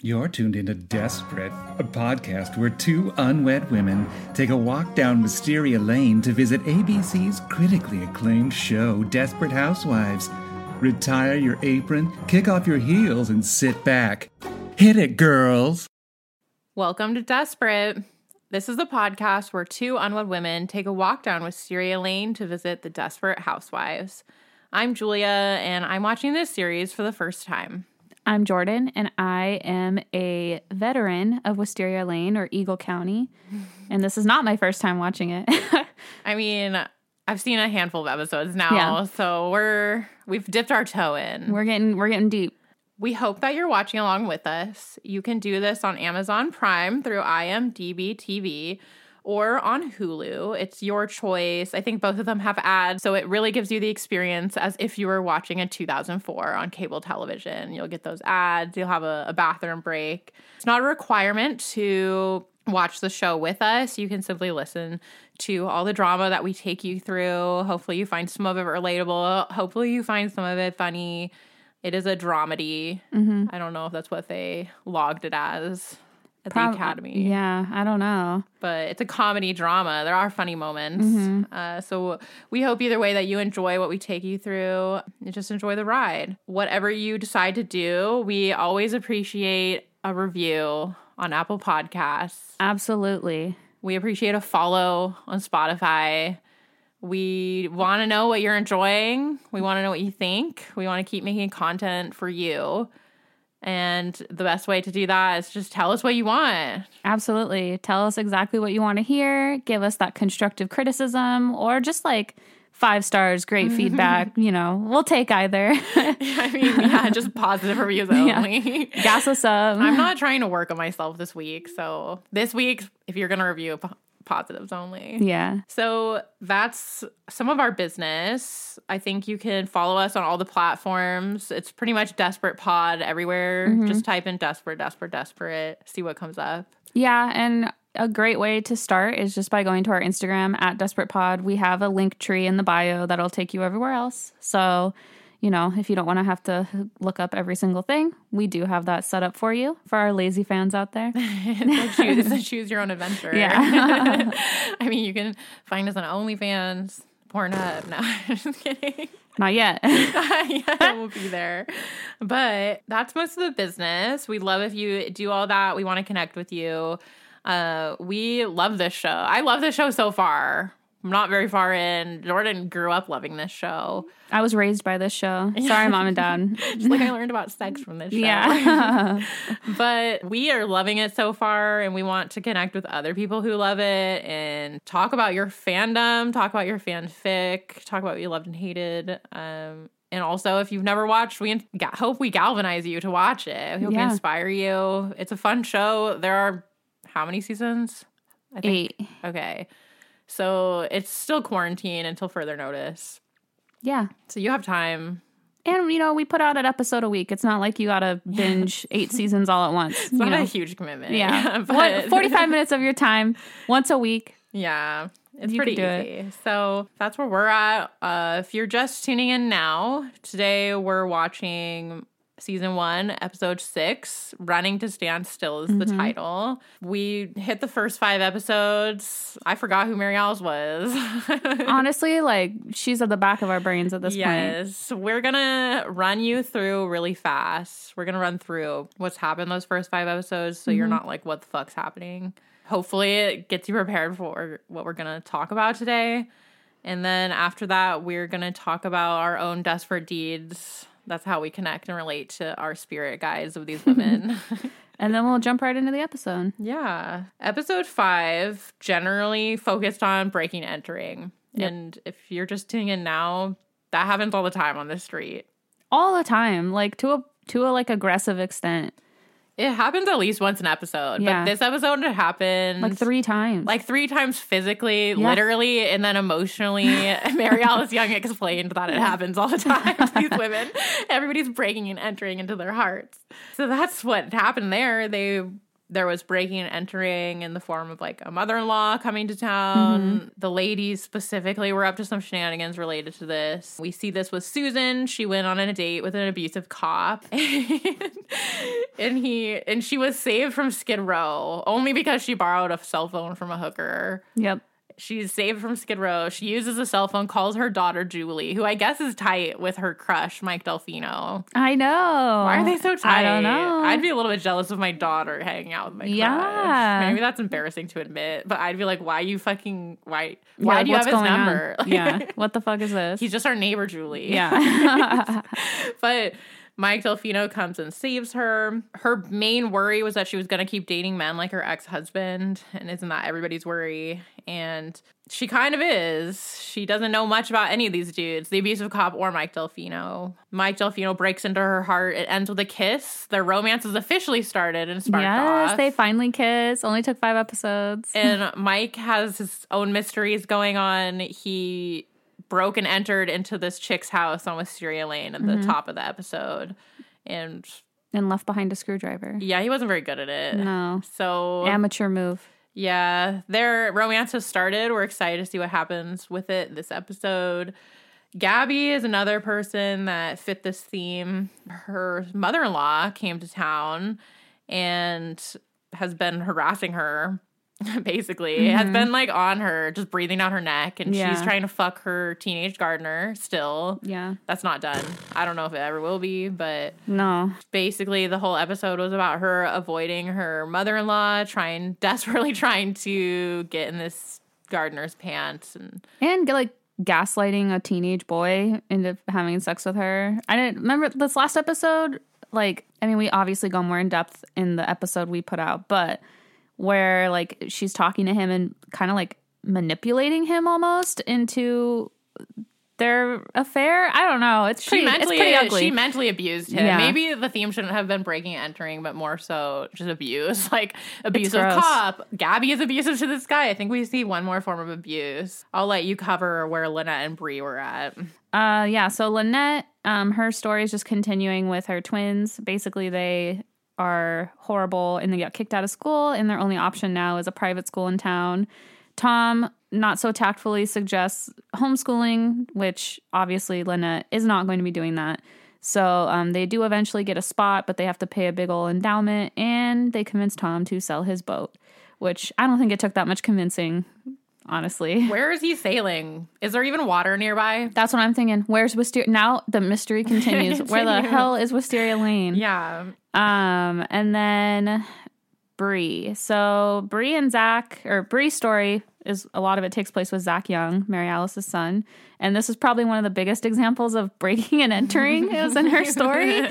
You're tuned into Desperate, a podcast where two unwed women take a walk down Wisteria Lane to visit ABC's critically acclaimed show, Desperate Housewives. Retire your apron, kick off your heels, and sit back. Hit it, girls! Welcome to Desperate. This is the podcast where two unwed women take a walk down Wisteria Lane to visit the Desperate Housewives. I'm Julia, and I'm watching this series for the first time. I'm Jordan, and I am a veteran of Wisteria Lane or Eagle County, and this is not my first time watching it. I mean, I've seen a handful of episodes now, so we've dipped our toe in. We're getting deep. We hope that you're watching along with us. You can do this on Amazon Prime through IMDb TV or on Hulu. It's your choice. I think both of them have ads, so it really gives you the experience as if you were watching a 2004 on cable television. You'll get those ads. You'll have a bathroom break. It's not a requirement to watch the show with us. You can simply listen to all the drama that we take you through. Hopefully you find some of it relatable. Hopefully you find some of it funny. It is a dramedy. Mm-hmm. I don't know if that's what they logged it as at the Academy. Yeah, I don't know. But it's a comedy drama. There are funny moments. Mm-hmm. So we hope either way that you enjoy what we take you through. You just enjoy the ride. Whatever you decide to do, we always appreciate a review on Apple Podcasts. Absolutely. We appreciate a follow on Spotify. We want to know what you're enjoying. We want to know what you think. We want to keep making content for you. And the best way to do that is just tell us what you want. Absolutely. Tell us exactly what you want to hear. Give us that constructive criticism or just like 5 stars, great feedback. You know, we'll take either. Just positive reviews only. Yeah. Gas us up. I'm not trying to work on myself this week. So this week, if you're going to review positives only. Yeah. So that's some of our business. I think you can follow us on all the platforms. It's pretty much Desperate Pod everywhere. Mm-hmm. Just type in Desperate, see what comes up. Yeah, and a great way to start is just by going to our Instagram at Desperate Pod. We have a link tree in the bio that'll take you everywhere else. So, you know, if you don't want to have to look up every single thing, we do have that set up for you, for our lazy fans out there. It's a choose your own adventure. Yeah. I mean, you can find us on OnlyFans, Pornhub. No, just kidding. Not yet. We'll be there. But that's most of the business. We'd love if you do all that. We want to connect with you. We love this show. I love this show so far. I'm not very far in. Jordan grew up loving this show. I was raised by this show. Sorry, Mom and Dad. Just like I learned about sex from this show. Yeah. But we are loving it so far, and we want to connect with other people who love it and talk about your fandom, talk about your fanfic, talk about what you loved and hated. And also, if you've never watched, we hope we galvanize you to watch it. We hope we inspire you. It's a fun show. There are how many seasons? I think 8. Okay. So it's still quarantine until further notice. Yeah. So you have time. And, you know, we put out an episode a week. It's not like you got to binge 8 seasons all at once. It's not a huge commitment. Yeah. But 45 minutes of your time once a week. Yeah. It's pretty easy. So that's where we're at. If you're just tuning in now, today we're watching Season 1, Episode 6, Running to Stand Still is the title. We hit the first 5 episodes. I forgot who Mary Alice was. Honestly, like, she's at the back of our brains at this point. Yes. We're going to run you through really fast. We're going to run through what's happened those first 5 episodes so you're not like, what the fuck's happening? Hopefully it gets you prepared for what we're going to talk about today. And then after that, we're going to talk about our own desperate deeds. That's how we connect and relate to our spirit guides of these women. And then we'll jump right into the episode. Yeah. Episode 5 generally focused on breaking and entering. Yep. And if you're just tuning in now, that happens all the time on the street. All the time. Like to a like aggressive extent. It happens at least once an episode. Yeah. But this episode it happened like 3 times. Like 3 times physically, literally, and then emotionally. Mary Alice Young explained that it happens all the time to these women. Everybody's breaking and entering into their hearts. So that's what happened there. They there was breaking and entering in the form of like a mother-in-law coming to town. The ladies specifically were up to some shenanigans related to this. We see this with Susan. She went on a date with an abusive cop. and she was saved from Skid Row only because she borrowed a cell phone from a hooker. Yep. She's saved from Skid Row. She uses a cell phone, calls her daughter Julie, who I guess is tight with her crush, Mike Delfino. I know. Why are they so tight? I don't know. I'd be a little bit jealous of my daughter hanging out with my crush. Yeah. Maybe that's embarrassing to admit, but I'd be like, why do you have his number? Yeah. What the fuck is this? He's just our neighbor, Julie. Yeah. But Mike Delfino comes and saves her. Her main worry was that she was going to keep dating men like her ex-husband. And isn't that everybody's worry? And she kind of is. She doesn't know much about any of these dudes, the abusive cop or Mike Delfino. Mike Delfino breaks into her heart. It ends with a kiss. Their romance is officially started and sparked off. Yes, they finally kiss. Only took 5 episodes. And Mike has his own mysteries going on. He broke and entered into this chick's house on Wisteria Lane at the top of the episode. And left behind a screwdriver. Yeah, he wasn't very good at it. No. So amateur move. Yeah, their romance has started. We're excited to see what happens with it this episode. Gabby is another person that fit this theme. Her mother-in-law came to town and has been harassing her, basically. Has been like on her, just breathing down her neck. And she's trying to fuck her teenage gardener still. Yeah. That's not done. I don't know if it ever will be, but no. Basically, the whole episode was about her avoiding her mother-in-law, desperately trying to get in this gardener's pants. And get like gaslighting a teenage boy into having sex with her. I didn't remember this last episode. Like, I mean, we obviously go more in depth in the episode we put out, but where like she's talking to him and kind of like manipulating him almost into their affair. I don't know. It's pretty ugly. She mentally abused him. Yeah. Maybe the theme shouldn't have been breaking and entering, but more so just abuse. Like abusive gross. cop. Gabby is abusive to this guy. I think we see one more form of abuse. I'll let you cover where Lynette and Bree were at. Yeah. So Lynette, her story is just continuing with her twins. Basically, they are horrible and they got kicked out of school, and their only option now is a private school in town. Tom not so tactfully suggests homeschooling, which obviously Lynette is not going to be doing that. So they do eventually get a spot, but they have to pay a big ol' endowment, and they convince Tom to sell his boat, which I don't think it took that much convincing, honestly. Where is he sailing? Is there even water nearby? That's what I'm thinking. Where's Wisteria? Now the mystery continues. Where the hell is Wisteria Lane? Yeah. And then Bree. So Bree and Zach, or Bree's story is a lot of it takes place with Zach Young, Mary Alice's son. And this is probably one of the biggest examples of breaking and entering is in her story.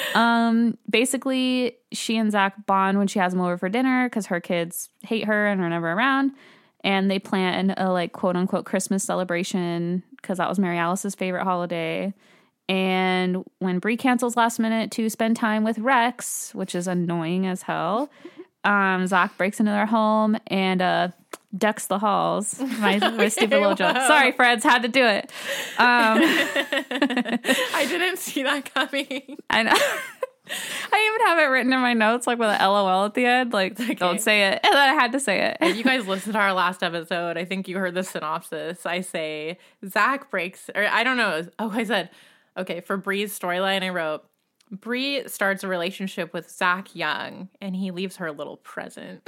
Basically, she and Zach bond when she has him over for dinner because her kids hate her and are never around. And they plan a like quote unquote Christmas celebration because that was Mary Alice's favorite holiday. And when Bree cancels last minute to spend time with Rex, which is annoying as hell, Zach breaks into their home and decks the halls. My stupid little joke. Sorry, Freds, had to do it. I didn't see that coming. I know. I even have it written in my notes, like with an LOL at the end, like, okay. Don't say it. And then I had to say it. If you guys listened to our last episode, I think you heard the synopsis. I say, Zach breaks, or I don't know. Oh, I said, okay, for Bree's storyline, I wrote, Bree starts a relationship with Zach Young, and he leaves her a little present.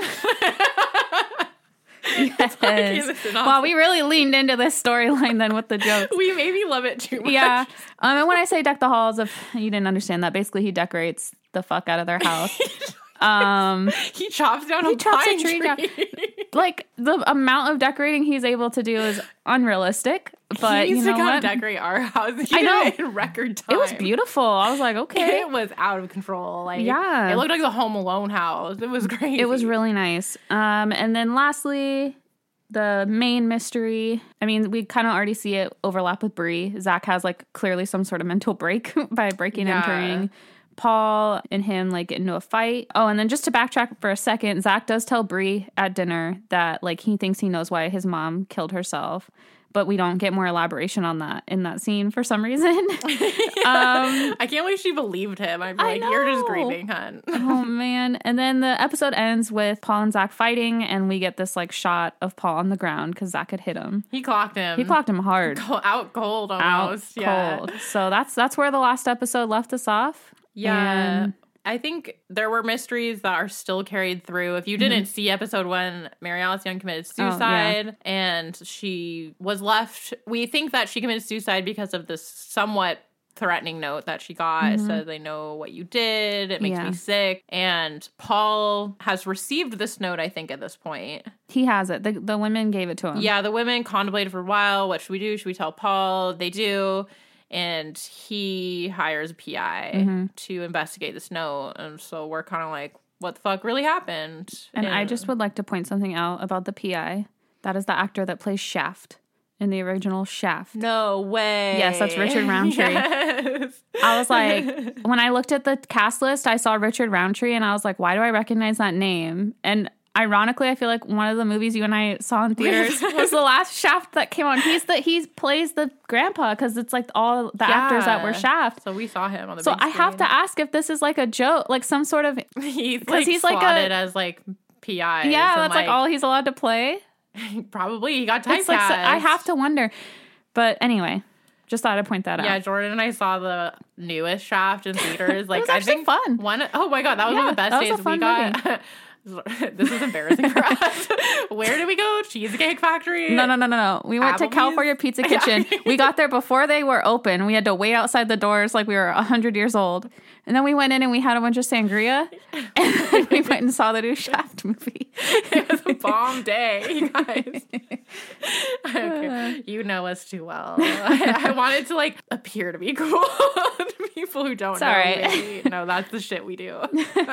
Yes. Wow, we really leaned into this storyline then with the jokes. We maybe love it too much. Yeah. And when I say deck the halls, if you didn't understand that, basically he decorates the fuck out of their house. He chops down a pine tree. Down. Like, the amount of decorating he's able to do is unrealistic. But he needs you know to come what? Decorate our house. I know. In record time. It was beautiful. I was like, okay. It was out of control. Like, yeah. It looked like the Home Alone house. It was great. It was really nice. And then lastly, the main mystery. I mean, we kind of already see it overlap with Bree. Zach has like clearly some sort of mental break by breaking and entering. Paul and him like get into a fight. Oh, and then just to backtrack for a second, Zach does tell Bree at dinner that like he thinks he knows why his mom killed herself. but we don't get more elaboration on that in that scene for some reason. I can't believe she believed him. I'm like, you're just grieving, hun. Oh, man. And then the episode ends with Paul and Zach fighting, and we get this, like, shot of Paul on the ground because Zach had hit him. He clocked him. He clocked him hard. Out cold almost. Out cold. So that's where the last episode left us off. Yeah. And I think there were mysteries that are still carried through. If you didn't see episode 1, Mary Alice Young committed suicide and she was left. We think that she committed suicide because of this somewhat threatening note that she got. It says, "I know what you did. It makes me sick." And Paul has received this note, I think, at this point. He has it. The women gave it to him. Yeah, the women contemplated for a while. What should we do? Should we tell Paul? They do. And he hires a PI to investigate this note. And so we're kind of like, what the fuck really happened? And I just would like to point something out about the PI. That is the actor that plays Shaft in the original Shaft. No way. Yes, that's Richard Roundtree. Yes. I was like, when I looked at the cast list, I saw Richard Roundtree and I was like, why do I recognize that name? And ironically, I feel like one of the movies you and I saw in theaters was the last Shaft that came on. He plays the grandpa because it's like all the actors that were Shaft. So we saw him on the So big I have screen. to ask if this is like a joke, like some sort of he's he's like slotted as like PI. Yeah, that's like all he's allowed to play. Probably he got typecast. It's like, so I have to wonder. But anyway, just thought I'd point that out. Yeah, Jordan and I saw the newest Shaft in theaters. Like, it was actually fun. Oh my god, that was one of the best days we got. This is embarrassing for us. Where did we go? Cheesecake Factory? No. We went to Applebee's? California Pizza Kitchen. We got there before they were open. We had to wait outside the doors like we were 100 years old. And then we went in and we had a bunch of sangria. And then we went and saw the new Shaft movie. It was a bomb day, you guys. Okay. You know us too well. I wanted to like appear to be cool to people who don't know. All right. Me. No, that's the shit we do.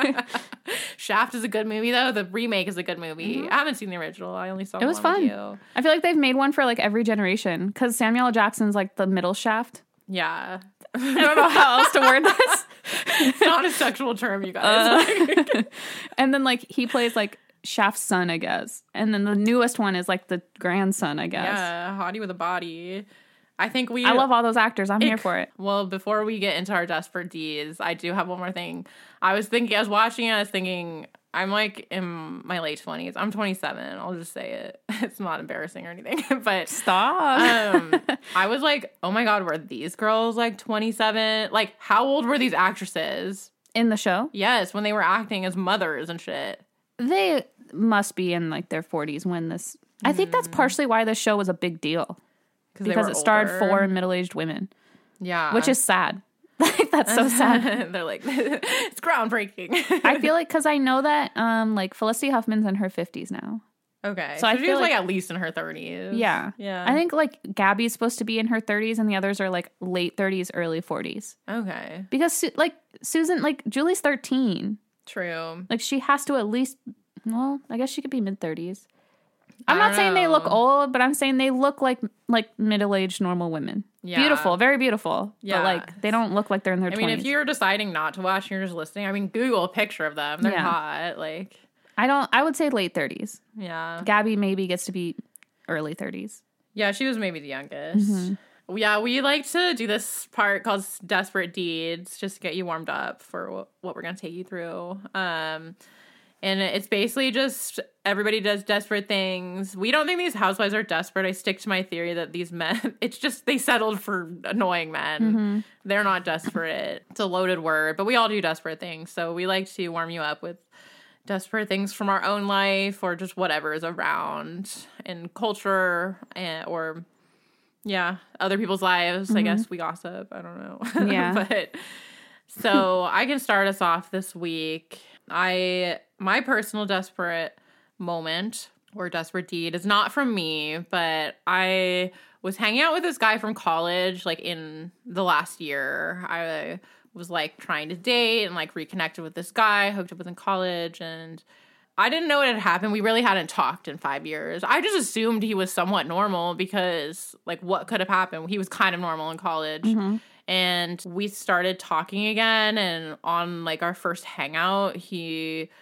Shaft is a good movie though. The remake is a good movie. I haven't seen the original. I only saw It was one fun. with you. I feel like they've made one for like every generation because Samuel L. Jackson's like the middle Shaft. Yeah. I don't know how else to word this. It's not a sexual term, you guys. And then like he plays like Shaft's son, I guess. And then the newest one is like the grandson, I guess. Yeah, hottie with a body. I think I love all those actors. I'm here for it. Well, before we get into our desperate deeds, I do have one more thing. I was watching it, I was thinking, I'm like in my late 20s. I'm 27. I'll just say it. It's not embarrassing or anything. But Stop. I was like, oh my God, were these girls like 27? Like, how old were these actresses? In the show? Yes, when they were acting as mothers and shit. They must be in like their 40s when this. I think that's partially why this show was a big deal. Because it starred 4 middle-aged women. Yeah. Which is sad. Like, that's so sad. They're like, it's groundbreaking. I feel like, because I know that like Felicity Huffman's in her 50s now. Okay. So I she feel was like like at least in her 30s. Yeah. Yeah. I think like Gabby's supposed to be in her 30s and the others are like late 30s, early 40s. Okay. Because like Susan, like Julie's 13. True. Like she has to at least, well, I guess she could be mid 30s. I'm not saying they look old, but I'm saying they look like middle-aged normal women. Yeah. Beautiful, very beautiful. Yeah. But like they don't look like they're in their 20s. I mean, if you're deciding not to watch and you're just listening, I mean, Google a picture of them. They're hot. Like, I would say late 30s. yeah. Gabby maybe gets to be early 30s. Yeah, she was maybe the youngest. Yeah, we like to do this part called Desperate Deeds just to get you warmed up for what we're going to take you through. And it's basically just everybody does desperate things. We don't think these housewives are desperate. I stick to my theory that these men, it's just they settled for annoying men. They're not desperate. It's a loaded word, but we all do desperate things. So we like to warm you up with desperate things from our own life or just whatever is around in culture or, yeah, other people's lives. I guess we gossip. I don't know. Yeah. But so I can start us off this week. My personal desperate moment or desperate deed is not from me, but I was hanging out with this guy from college, like in the last year. I was like trying to date and like reconnected with this guy I hooked up with in college, and I didn't know what had happened. We really hadn't talked in 5 years. I just assumed he was somewhat normal because like what could have happened? He was kind of normal in college. And we started talking again, and on like our first hangout, he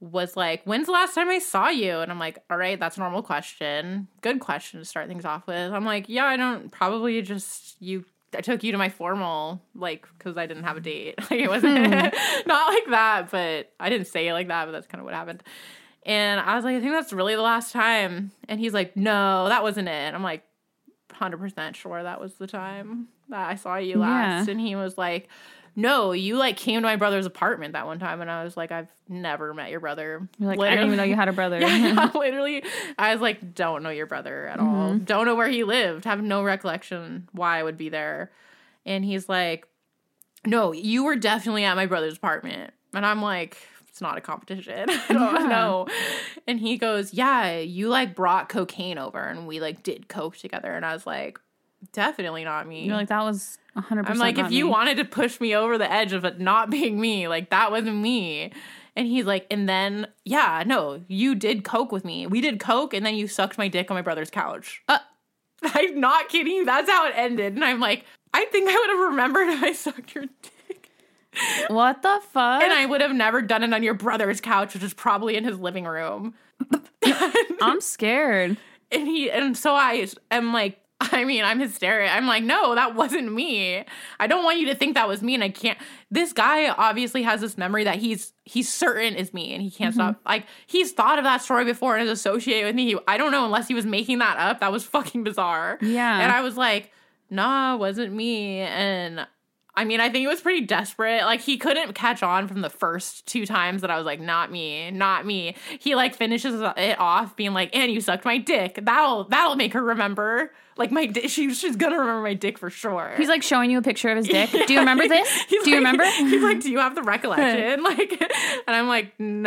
was like, when's the last time I saw you? And I'm like, all right, that's a normal question. Good question to start things off with. I'm like, yeah, I don't, probably just I took you to my formal, like, because I didn't have a date. Like, it wasn't, not like that, but I didn't say it like that, but that's kind of what happened. And I was like, I think that's really the last time. And he's like, no, that wasn't it. I'm like, 100% sure that was the time that I saw you last. And he was like, no, you like came to my brother's apartment that one time. And I was like, I've never met your brother. You're like, I didn't even know you had a brother. Yeah, literally. I was like, don't know your brother at all. Don't know where he lived. Have no recollection why I would be there. And he's like, no, you were definitely at my brother's apartment. And I'm like, it's not a competition. I don't know. And he goes, yeah, you like brought cocaine over and we like did coke together. And I was like, definitely not me. You're like, that was 100% I'm like, not if you me. wanted to push me over the edge of it not being me, like that wasn't me. And he's like, and then, yeah, no, you did coke with me. We did coke and then you sucked my dick on my brother's couch. I'm not kidding you. That's how it ended. And I'm like, I think I would have remembered if I sucked your dick. What the fuck? And I would have never done it on your brother's couch, which is probably in his living room. I'm scared. And so I am like, I mean, I'm hysterical. I'm like, no, that wasn't me. I don't want you to think that was me, and I can't. This guy obviously has this memory that he's certain is me, and he can't stop. Like, he's thought of that story before and is associated with me. I don't know, unless he was making that up. That was fucking bizarre. Yeah. And I was like, nah, it wasn't me. And I mean, I think it was pretty desperate. Like, he couldn't catch on from the first 2 times that I was like, not me, not me. He like finishes it off being like, and you sucked my dick. That'll make her remember. Like, my dick, she's gonna remember my dick for sure. He's like showing you a picture of his dick. Do you remember this? Do you remember? He's like, do you have the recollection? Like, and I'm like, no.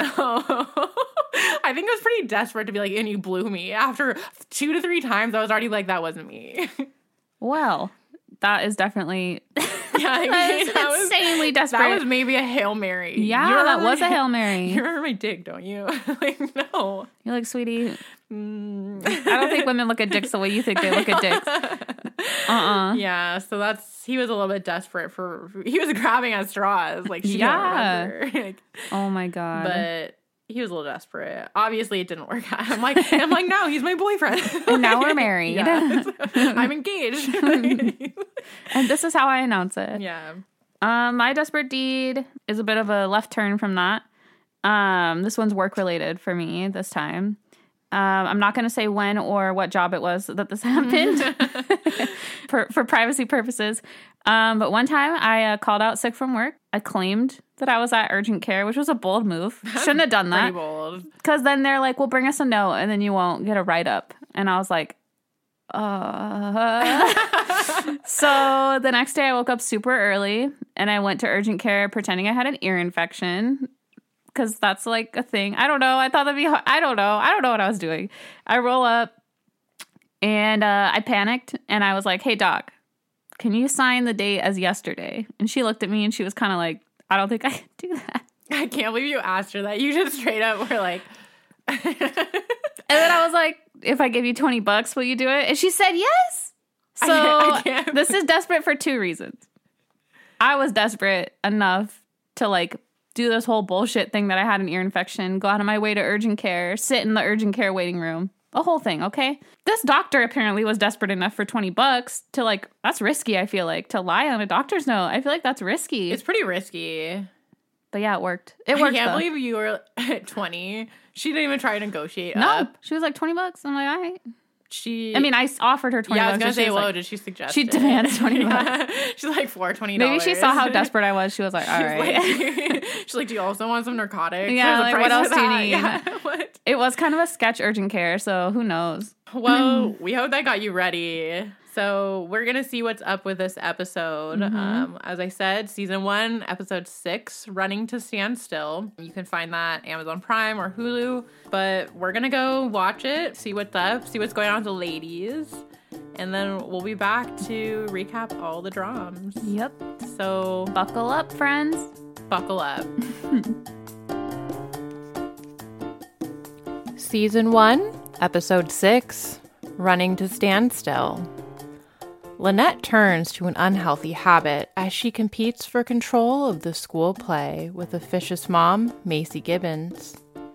I think it was pretty desperate to be like, and you blew me. After 2 to 3 times, I was already like, that wasn't me. Well, that is definitely that was insanely desperate. That was maybe a Hail Mary. Yeah, that was a Hail Mary. You remember my dick, don't you? Like, no. You're like, sweetie, I don't think women look at dicks the way you think they look at dicks. Yeah, so he was a little bit desperate he was grabbing at straws. Like, she don't remember. Like, oh my God. But he was a little desperate. Obviously, it didn't work out. I'm like, no, he's my boyfriend. And now we're married. Yeah, I'm engaged. And this is how I announce it. Yeah. My desperate deed is a bit of a left turn from that. This one's work related for me this time. I'm not going to say when or what job it was that this happened for privacy purposes. But one time I called out sick from work. I claimed that I was at urgent care, which was a bold move. Shouldn't have done that. Pretty bold. Because then they're like, well, bring us a note and then you won't get a write-up. And I was like, So the next day I woke up super early and I went to urgent care pretending I had an ear infection. Because that's like a thing. I don't know. I thought that'd be I don't know what I was doing. I roll up and I panicked and I was like, hey, doc, can you sign the date as yesterday? And she looked at me and she was kind of like, I don't think I can do that. I can't believe you asked her that. You just straight up were like. And then I was like, if I give you $20, will you do it? And she said yes. So I can't. This is desperate for 2 reasons. I was desperate enough to like do this whole bullshit thing that I had an ear infection, go out of my way to urgent care, sit in the urgent care waiting room. A whole thing, okay? This doctor apparently was desperate enough for $20 to like, that's risky, I feel like, to lie on a doctor's note. I feel like that's risky. It's pretty risky. But yeah, it worked. It worked. I can't though. believe you were at 20. She didn't even try to negotiate No, up. she was like $20. I'm like, all right. I mean, I offered her $20. Yeah, I was gonna say, whoa, did she suggest she it? demanded $20. Yeah. She's like, $20. Maybe she saw how desperate I was. She was like, all right. She's like, do you also want some narcotics? Yeah, like, what else do you need? Yeah, what? It was kind of a sketch urgent care, so who knows? Well, we hope that got you ready. So we're going to see what's up with this episode. As I said, season 1, episode 6, Running to Stand Still. You can find that Amazon Prime or Hulu. But we're going to go watch it, see what's up, see what's going on with the ladies. And then we'll be back to recap all the dramas. Yep. So Buckle up, friends. buckle up. Season 1, episode 6, Running to Stand Still. Lynette turns to an unhealthy habit as she competes for control of the school play with officious mom, Macy Gibbons.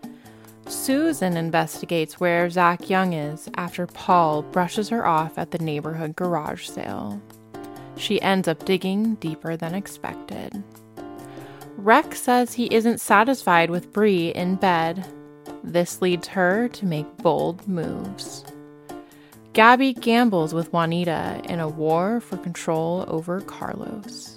Susan investigates where Zach Young is after Paul brushes her off at the neighborhood garage sale. She ends up digging deeper than expected. Rex says he isn't satisfied with Bree in bed. This leads her to make bold moves. Gabby gambles with Juanita in a war for control over Carlos.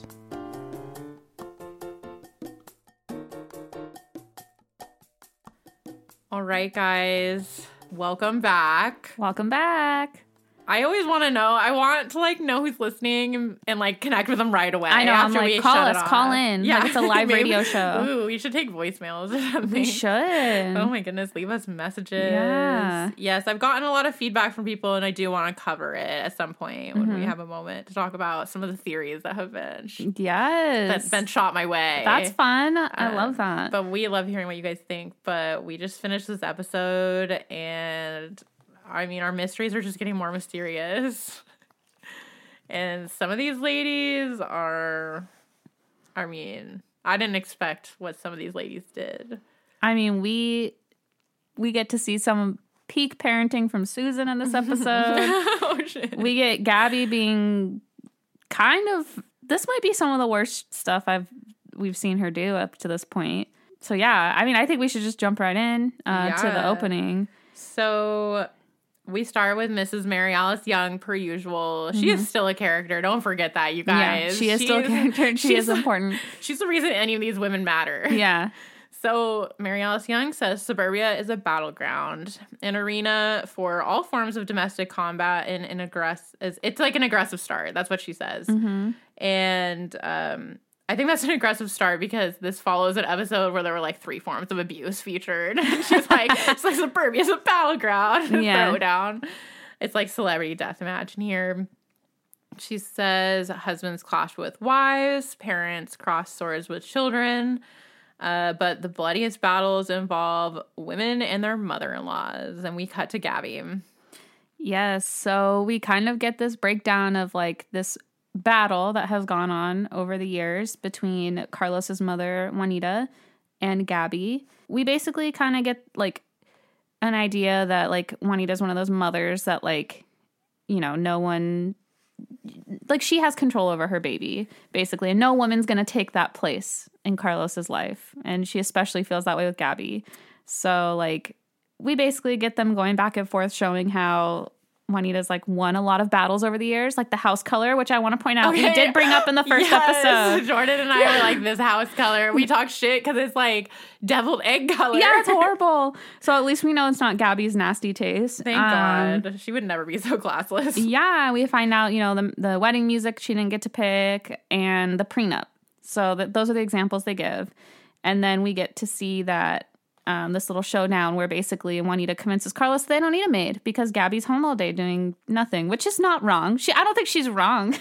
All right, guys. Welcome back. Welcome back. I always want to know. I want to know who's listening and connect with them right away. I know. I'm after we call shut us, it off. call in. Yeah, it's a live maybe- radio show. Ooh, we should take voicemails or something. We should. Oh my goodness, leave us messages. Yeah. Yes, I've gotten a lot of feedback from people, and I do want to cover it at some point when we have a moment to talk about some of the theories that have been shot my way. That's fun. I love that. But we love hearing what you guys think. But we just finished this episode, and I mean, our mysteries are just getting more mysterious. And some of these ladies are, I mean, I didn't expect what some of these ladies did. I mean, we get to see some peak parenting from Susan in this episode. Oh, shit. We get Gabby being this might be some of the worst stuff we've seen her do up to this point. So yeah, I mean, I think we should just jump right in to the opening. So we start with Mrs. Mary Alice Young, per usual. She is still a character. Don't forget that, you guys. Yeah, she is still a character, and she is important. She's the reason any of these women matter. Yeah. So Mary Alice Young says suburbia is a battleground, an arena for all forms of domestic combat and it's like an aggressive start. That's what she says. Mm-hmm. And I think that's an aggressive start because this follows an episode where there were 3 forms of abuse featured. She's like, it's like suburbia is a battleground. Yeah. Throwdown. It's like celebrity deathmatch in here. She says husbands clash with wives, parents cross swords with children. But the bloodiest battles involve women and their mother-in-laws. And we cut to Gabby. Yes. So we kind of get this breakdown of this battle that has gone on over the years between Carlos's mother, Juanita, and Gabby. We basically kind of get an idea that Juanita's one of those mothers that no one she has control over her baby, basically, and no woman's going to take that place in Carlos's life. And she especially feels that way with Gabby. So we basically get them going back and forth, showing how Juanita's won a lot of battles over the years, the house color, which I want to point out we did bring up in the first episode. Jordan and I were this house color. We talk shit because it's deviled egg color. Yeah, it's horrible. So at least we know it's not Gabby's nasty taste. Thank God. She would never be so classless. Yeah, we find out, the wedding music she didn't get to pick and the prenup. So those are the examples they give. And then we get to see that this little showdown where basically Juanita convinces Carlos they don't need a maid because Gabby's home all day doing nothing, which is not wrong. I don't think she's wrong.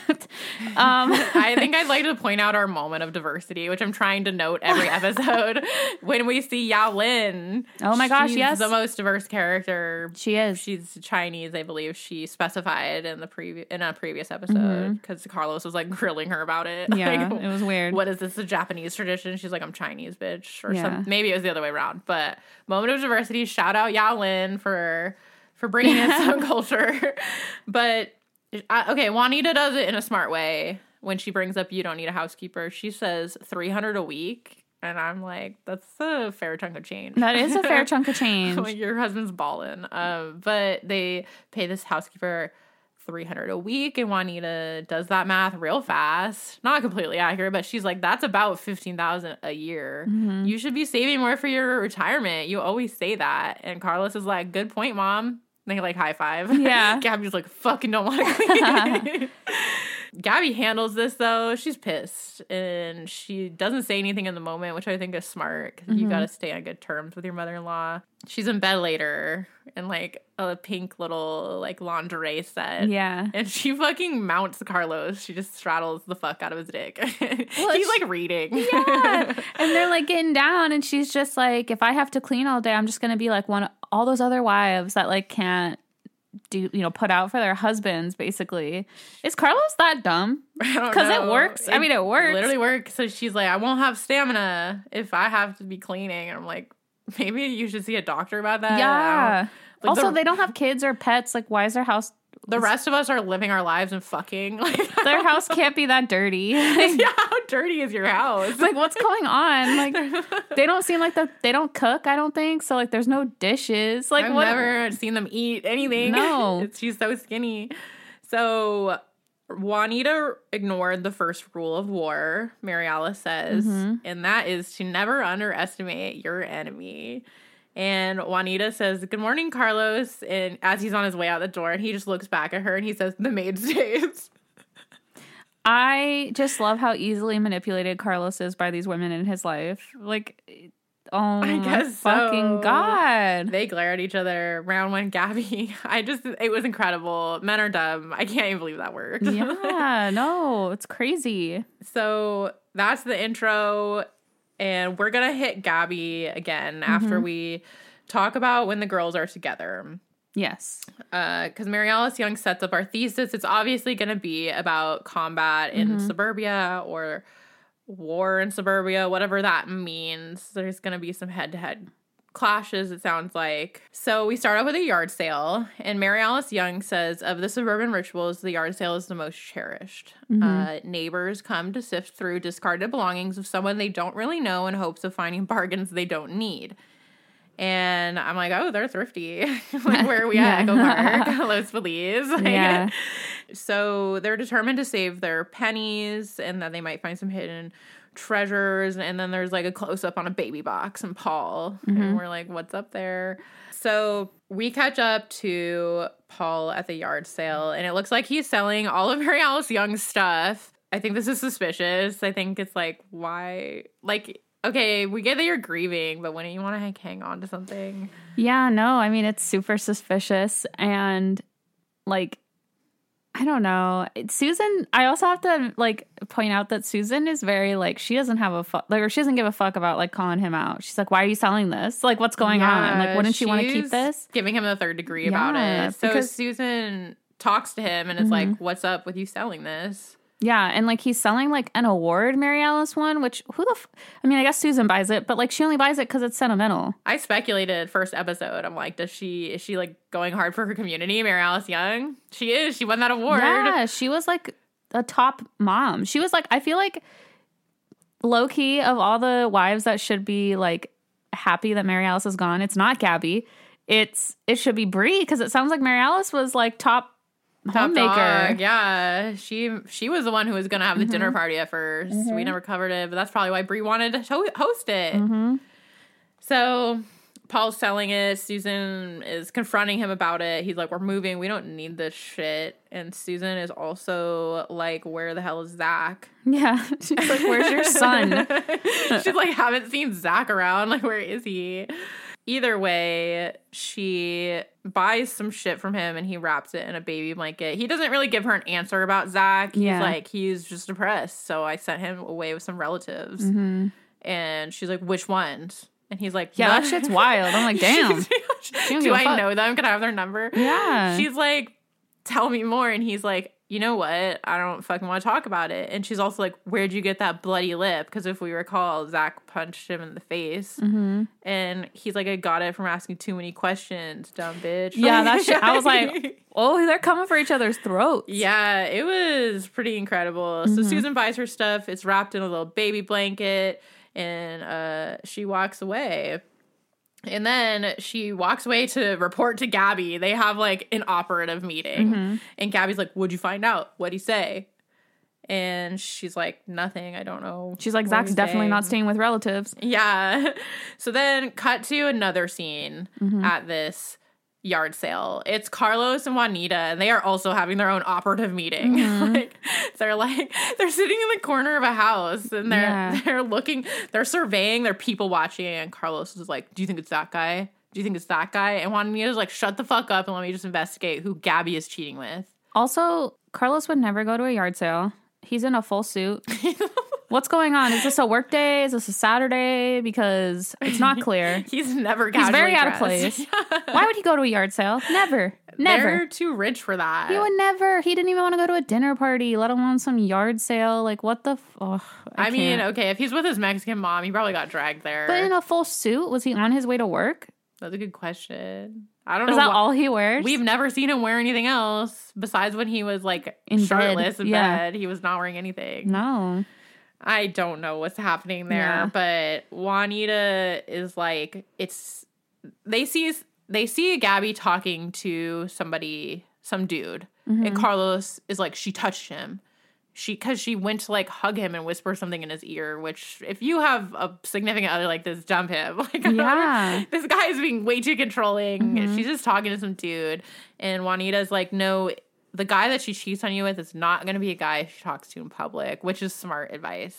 I think I'd like to point out our moment of diversity, which I'm trying to note every episode. When we see Yao Lin. Oh my gosh, she's yes. the most diverse character. She is. She's Chinese, I believe. She specified in a previous episode because Carlos was grilling her about it. Yeah, it was weird. What is this, a Japanese tradition? She's I'm Chinese, bitch. Or something. Maybe it was the other way around. But moment of diversity, shout out Yao Lin for bringing in some culture. But okay, Juanita does it in a smart way. When she brings up you don't need a housekeeper, she says $300 a week, and I'm that's a fair chunk of change. That is a fair chunk of change. Your husband's balling. But they pay this housekeeper $300 a week, and Juanita does that math real fast. Not completely accurate, but she's that's about $15,000 a year. Mm-hmm. You should be saving more for your retirement. You always say that. And Carlos is good point, Mom. They high five. Yeah. Gabby's fucking don't want to clean. Gabby handles this though. She's pissed and she doesn't say anything in the moment, which I think is smart because you got to stay on good terms with your mother-in-law. She's in bed later in a pink little lingerie set. Yeah. And she fucking mounts Carlos. She just straddles the fuck out of his dick. Well, he's reading. Yeah. And they're getting down and she's just if I have to clean all day, I'm just going to be one of all those other wives that can't do put out for their husbands. Basically, is Carlos that dumb? Because it works. It works. Literally works. So she's I won't have stamina if I have to be cleaning. And I'm maybe you should see a doctor about that. Yeah. Like also, they don't have kids or pets. Like, why is their house... The rest of us are living our lives and fucking. Like, their house can't be that dirty. Yeah, how dirty is your house? Like, what's going on? Like, they don't seem like they don't cook, I don't think. So, like, there's no dishes. Like, I've never seen them eat anything. No. She's so skinny. So Juanita ignored the first rule of war, Mary Alice says, and that is to never underestimate your enemy. And Juanita says, "Good morning, Carlos," and as he's on his way out the door, and he just looks back at her and he says, "The maid stays." I just love how easily manipulated Carlos is by these women in his life. Like, oh I my guess fucking so. God. They glare at each other. Round one, Gabby. It was incredible. Men are dumb. I can't even believe that worked. Yeah, no, it's crazy. So that's the intro. And we're going to hit Gabby again after we talk about when the girls are together. Yes. Because Mary Alice Young sets up our thesis. It's obviously going to be about combat in suburbia or war in suburbia, whatever that means. There's going to be some head-to-head clashes, it sounds like. So we start off with a yard sale, and Mary Alice Young says, of the suburban rituals, the yard sale is the most cherished. Neighbors come to sift through discarded belongings of someone they don't really know in hopes of finding bargains they don't need. And I'm like, oh, they're thrifty. Like, where are we at? Echo Park, Los Feliz. Yeah. So they're determined to save their pennies, and that they might find some hidden treasures. And then there's like a close-up on a baby box and Paul. And we're like, what's up there? So we catch up to Paul at the yard sale, and it looks like he's selling all of Mary Alice Young's stuff. I think this is suspicious. I think it's like, why? Like, okay, we get that you're grieving, but wouldn't you want to hang on to something? Yeah, no, I mean, it's super suspicious. And, like, I don't know. Susan, I also have to, like, point out that Susan is very, like, she doesn't have a fuck, like, or she doesn't give a fuck about, like, calling him out. She's like, why are you selling this? Like, what's going on? Like, wouldn't she want to keep this? Giving him the third degree about it. So Susan talks to him and is like, what's up with you selling this? Yeah, and, like, he's selling, like, an award Mary Alice won, which, I mean, I guess Susan buys it, but, like, she only buys it because it's sentimental. I speculated first episode. I'm like, is she, like, going hard for her community, Mary Alice Young? She is. She won that award. Yeah, she was, like, a top mom. She was, like, I feel like, low-key, of all the wives that should be, like, happy that Mary Alice is gone, it's not Gabby. It should be Brie, because it sounds like Mary Alice was, like, top homemaker. Dog. Yeah, she was the one who was going to have the dinner party at first. We never covered it, but that's probably why Brie wanted to host it. So Paul's selling it. Susan is confronting him about it. He's like, we're moving. We don't need this shit. And Susan is also like, where the hell is Zach? Yeah. She's like, where's your son? She's like, haven't seen Zach around. Like, where is he? Either way, she buys some shit from him and he wraps it in a baby blanket. He doesn't really give her an answer about Zach. He's like, he's just depressed. So I sent him away with some relatives. And she's like, which ones? And he's like, yeah, that shit's wild. I'm like, damn. Do I know them? Can I have their number? Yeah. She's like, tell me more. And he's like, you know what? I don't fucking want to talk about it. And she's also like, where'd you get that bloody lip? Because if we recall, Zach punched him in the face. And he's like, I got it from asking too many questions, dumb bitch. Yeah, that shit. I was like, oh, they're coming for each other's throats. Yeah, it was pretty incredible. So Susan buys her stuff. It's wrapped in a little baby blanket. And she walks away. And then she walks away to report to Gabby. They have, like, an operative meeting. And Gabby's like, what'd you find out? What'd he say? And she's like, nothing. I don't know. She's like, Zach's definitely not staying with relatives. Yeah. So then cut to another scene at this yard sale. It's Carlos and Juanita, and they are also having their own operative meeting. Like, they're sitting in the corner of a house, and they're surveying, they're people watching, and Carlos is like, do you think it's that guy? Do you think it's that guy? And Juanita's like, shut the fuck up and let me just investigate who Gabby is cheating with. Also, Carlos would never go to a yard sale. He's in a full suit. What's going on? Is this a work day? Is this a Saturday? Because it's not clear. He's never He's very out of dressed. place. Why would he go to a yard sale? Never. They're too rich for that. He would never. He didn't even want to go to a dinner party, let alone some yard sale. Like, what the... I mean, can't. okay, if he's with his Mexican mom, he probably got dragged there. But in a full suit? Was he on his way to work? That's a good question. I don't know. Is that all he wears? We've never seen him wear anything else besides when he was like in shirtless bed. in bed. He was not wearing anything. No. I don't know what's happening there, but Juanita is like, they see Gabby talking to somebody, some dude, and Carlos is like, she touched him. Because she went to like hug him and whisper something in his ear, which if you have a significant other like this, dump him. Like, this guy is being way too controlling. She's just talking to some dude, and Juanita's like, no, the guy that she cheats on you with is not going to be a guy she talks to in public, which is smart advice.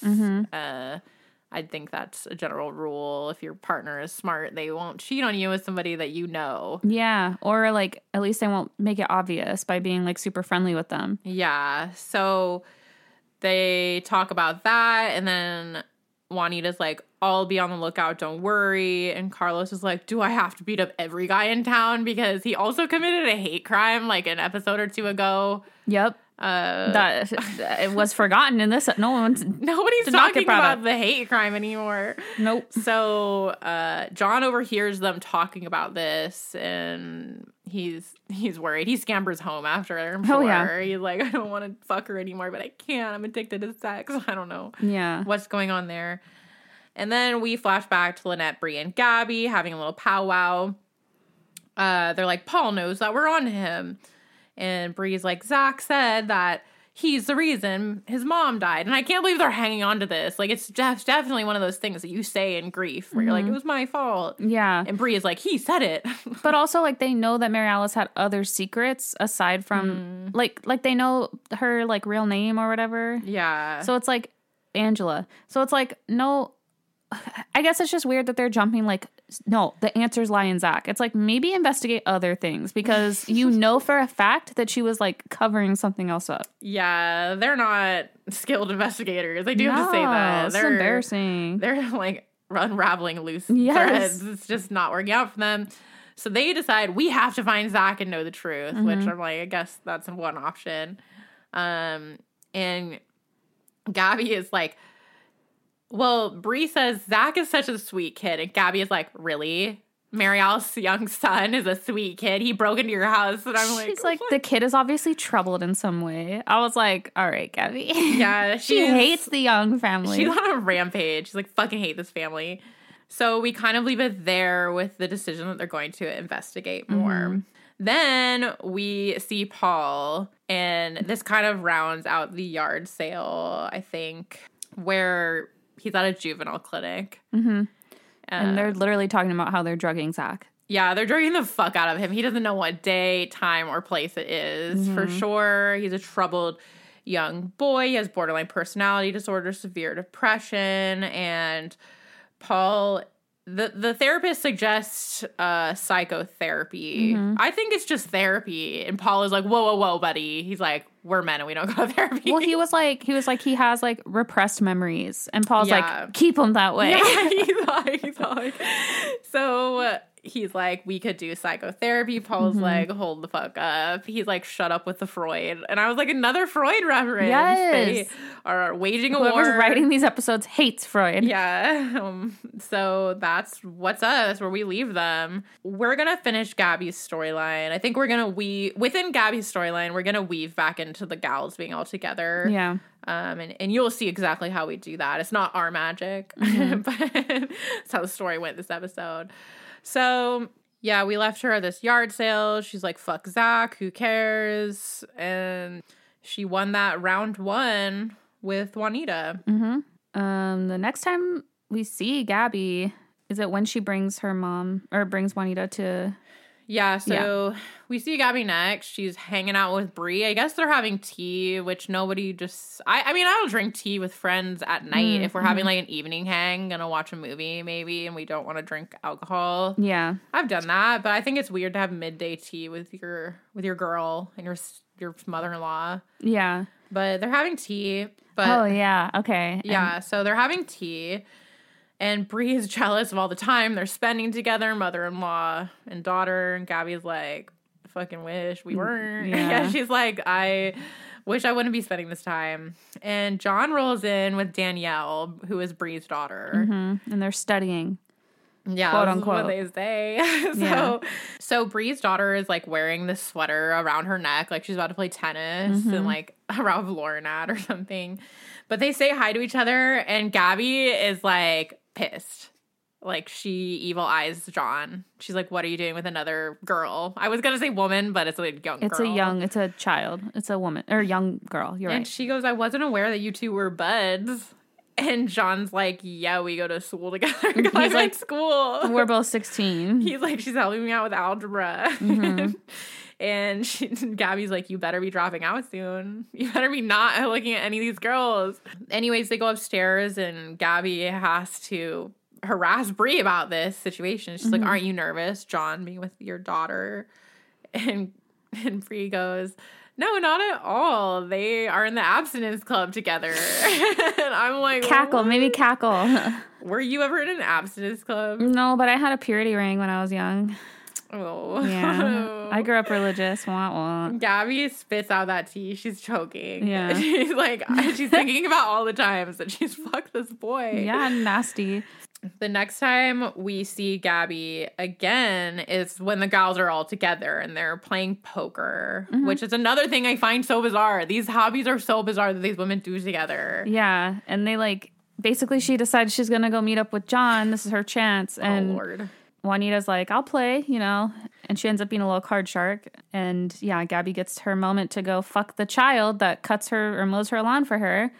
I think that's a general rule. If your partner is smart, they won't cheat on you with somebody that you know. Yeah, or like at least they won't make it obvious by being like super friendly with them. Yeah, so they talk about that, and then Juanita's like, I'll be on the lookout, don't worry. And Carlos is like, do I have to beat up every guy in town? Because he also committed a hate crime like an episode or two ago. Yep. That it was forgotten in this. Nobody's talking about the hate crime anymore. Nope. So John overhears them talking about this, and he's worried. He scampers home after. I'm sure. Yeah. He's like, I don't want to fuck her anymore, but I can't. I'm addicted to sex. I don't know. Yeah. What's going on there? And then we flash back to Lynette, Bree, and Gabby having a little powwow. They're like, Paul knows that we're on to him. And Bree's like, Zach said that he's the reason his mom died. And I can't believe they're hanging on to this. Like, it's definitely one of those things that you say in grief where you're like, it was my fault. Yeah. And Bree is like, he said it. But also, like, they know that Mary Alice had other secrets aside from, like they know her, like, real name or whatever. Yeah. So it's like Angela. So it's like, no, I guess it's just weird that they're jumping like, no, the answers lie in Zach. It's like, maybe investigate other things because you know for a fact that she was like covering something else up. Yeah, they're not skilled investigators. I do have to say that. It's embarrassing. They're like unraveling loose threads. It's just not working out for them. So they decide we have to find Zach and know the truth, which I'm like, I guess that's one option. And Gabby is like, well, Bree says Zach is such a sweet kid. And Gabby is like, really? Mary Alice's young son is a sweet kid. He broke into your house. And I'm like, she's like, the kid is obviously troubled in some way. I was like, all right, Gabby. Yeah. She hates the Young family. She's on a rampage. She's like, fucking hate this family. So we kind of leave it there with the decision that they're going to investigate more. Then we see Paul, and this kind of rounds out the yard sale, I think, where he's at a juvenile clinic. And they're literally talking about how they're drugging Zach. Yeah, they're drugging the fuck out of him. He doesn't know what day, time, or place it is. For sure, he's a troubled young boy. He has borderline personality disorder, severe depression, and Paul... The therapist suggests psychotherapy. I think it's just therapy. And Paul is like, whoa, buddy. He's like, we're men and we don't go to therapy. Well, he was like, he has like repressed memories. And Paul's like, keep them that way. Yeah, he's like. So he's like, we could do psychotherapy. Paul's like, hold the fuck up. He's like, shut up with the Freud. And I was like, another Freud reference. Yes. They are waging a war. Whoever's writing these episodes hates Freud. Yeah. So that's What's Us, where we leave them. We're going to finish Gabby's storyline. I think we're going to within Gabby's storyline, we're going to weave back into the gals being all together. Yeah. And you'll see exactly how we do that. It's not our magic, but it's how the story went this episode. So, yeah, we left her at this yard sale. She's like, fuck Zach, who cares? And she won that round 1 with Juanita. The next time we see Gabby, is it when she brings her mom, or brings Juanita to... Yeah, so we see Gabby next. She's hanging out with Bree. I guess they're having tea, which nobody just... I mean, I'll drink tea with friends at night if we're having, like, an evening hang, gonna watch a movie, maybe, and we don't want to drink alcohol. Yeah. I've done that, but I think it's weird to have midday tea with your girl and your mother-in-law. Yeah. But they're having tea. But oh, yeah. Okay. yeah, so they're having tea. And Bree is jealous of all the time they're spending together, mother-in-law and daughter. And Gabby's like, fucking wish we weren't. Yeah. She's like, I wish I wouldn't be spending this time. And John rolls in with Danielle, who is Bree's daughter. And they're studying. Yeah, quote this unquote. is what they say. So Bree's daughter is like wearing this sweater around her neck, like she's about to play tennis and like a Ralph Lauren ad or something. But they say hi to each other, and Gabby is like pissed. Like she evil eyes John. She's like, "What are you doing with another girl?" I was gonna say woman, but it's a young girl. It's a child. It's a woman or young girl. You're right. And she goes, "I wasn't aware that you two were buds." And John's like, yeah, we go to school together. He's like, school. We're both 16. He's like, she's helping me out with algebra. And Gabby's like, you better be dropping out soon. You better be not looking at any of these girls. Anyways, they go upstairs and Gabby has to harass Bree about this situation. She's like, aren't you nervous, John, being with your daughter? And Bree goes, no, not at all. They are in the abstinence club together. And I'm like, cackle, what? maybe cackle. Were you ever in an abstinence club? No, but I had a purity ring when I was young. Oh. Yeah. I grew up religious. Wah, wah. Gabby spits out that tea. She's choking. Yeah. She's like, she's thinking about all the times that she's fucked this boy. Yeah, nasty. The next time we see Gabby again is when the gals are all together and they're playing poker, which is another thing I find so bizarre. These hobbies are so bizarre that these women do together. Yeah. And they like, basically she decides she's going to go meet up with John. This is her chance. And oh, Lord. Juanita's like, I'll play, you know, and she ends up being a little card shark. And yeah, Gabby gets her moment to go fuck the child that cuts her or mows her lawn for her.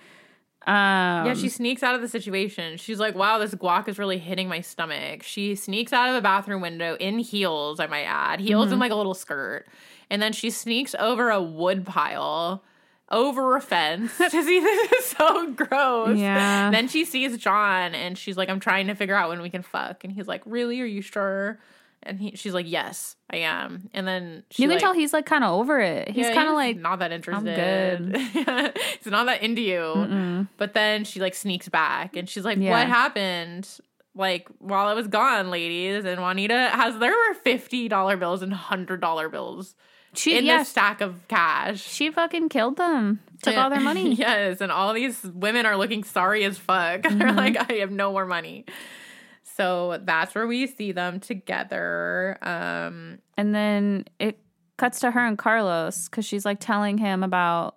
Yeah, she sneaks out of the situation. She's like, wow, this guac is really hitting my stomach. She sneaks out of a bathroom window in heels, I might add. Heels and like a little skirt. And then she sneaks over a wood pile, over a fence to see this is so gross. Yeah. Then she sees John and she's like, I'm trying to figure out when we can fuck. And he's like, really? Are you sure? And she's like, yes, I am. And then you can tell he's like kind of over it. He's kind of like, not that interested. I'm good. He's not that into you. Mm-mm. But then she like sneaks back and she's like, Yeah. what happened? Like while I was gone, ladies. And Juanita there were $50 bills and $100 bills in this stack of cash. She fucking killed them. Took all their money. Yes. And all these women are looking sorry as fuck. They're like, I have no more money. So that's where we see them together. And then it cuts to her and Carlos because she's like telling him about,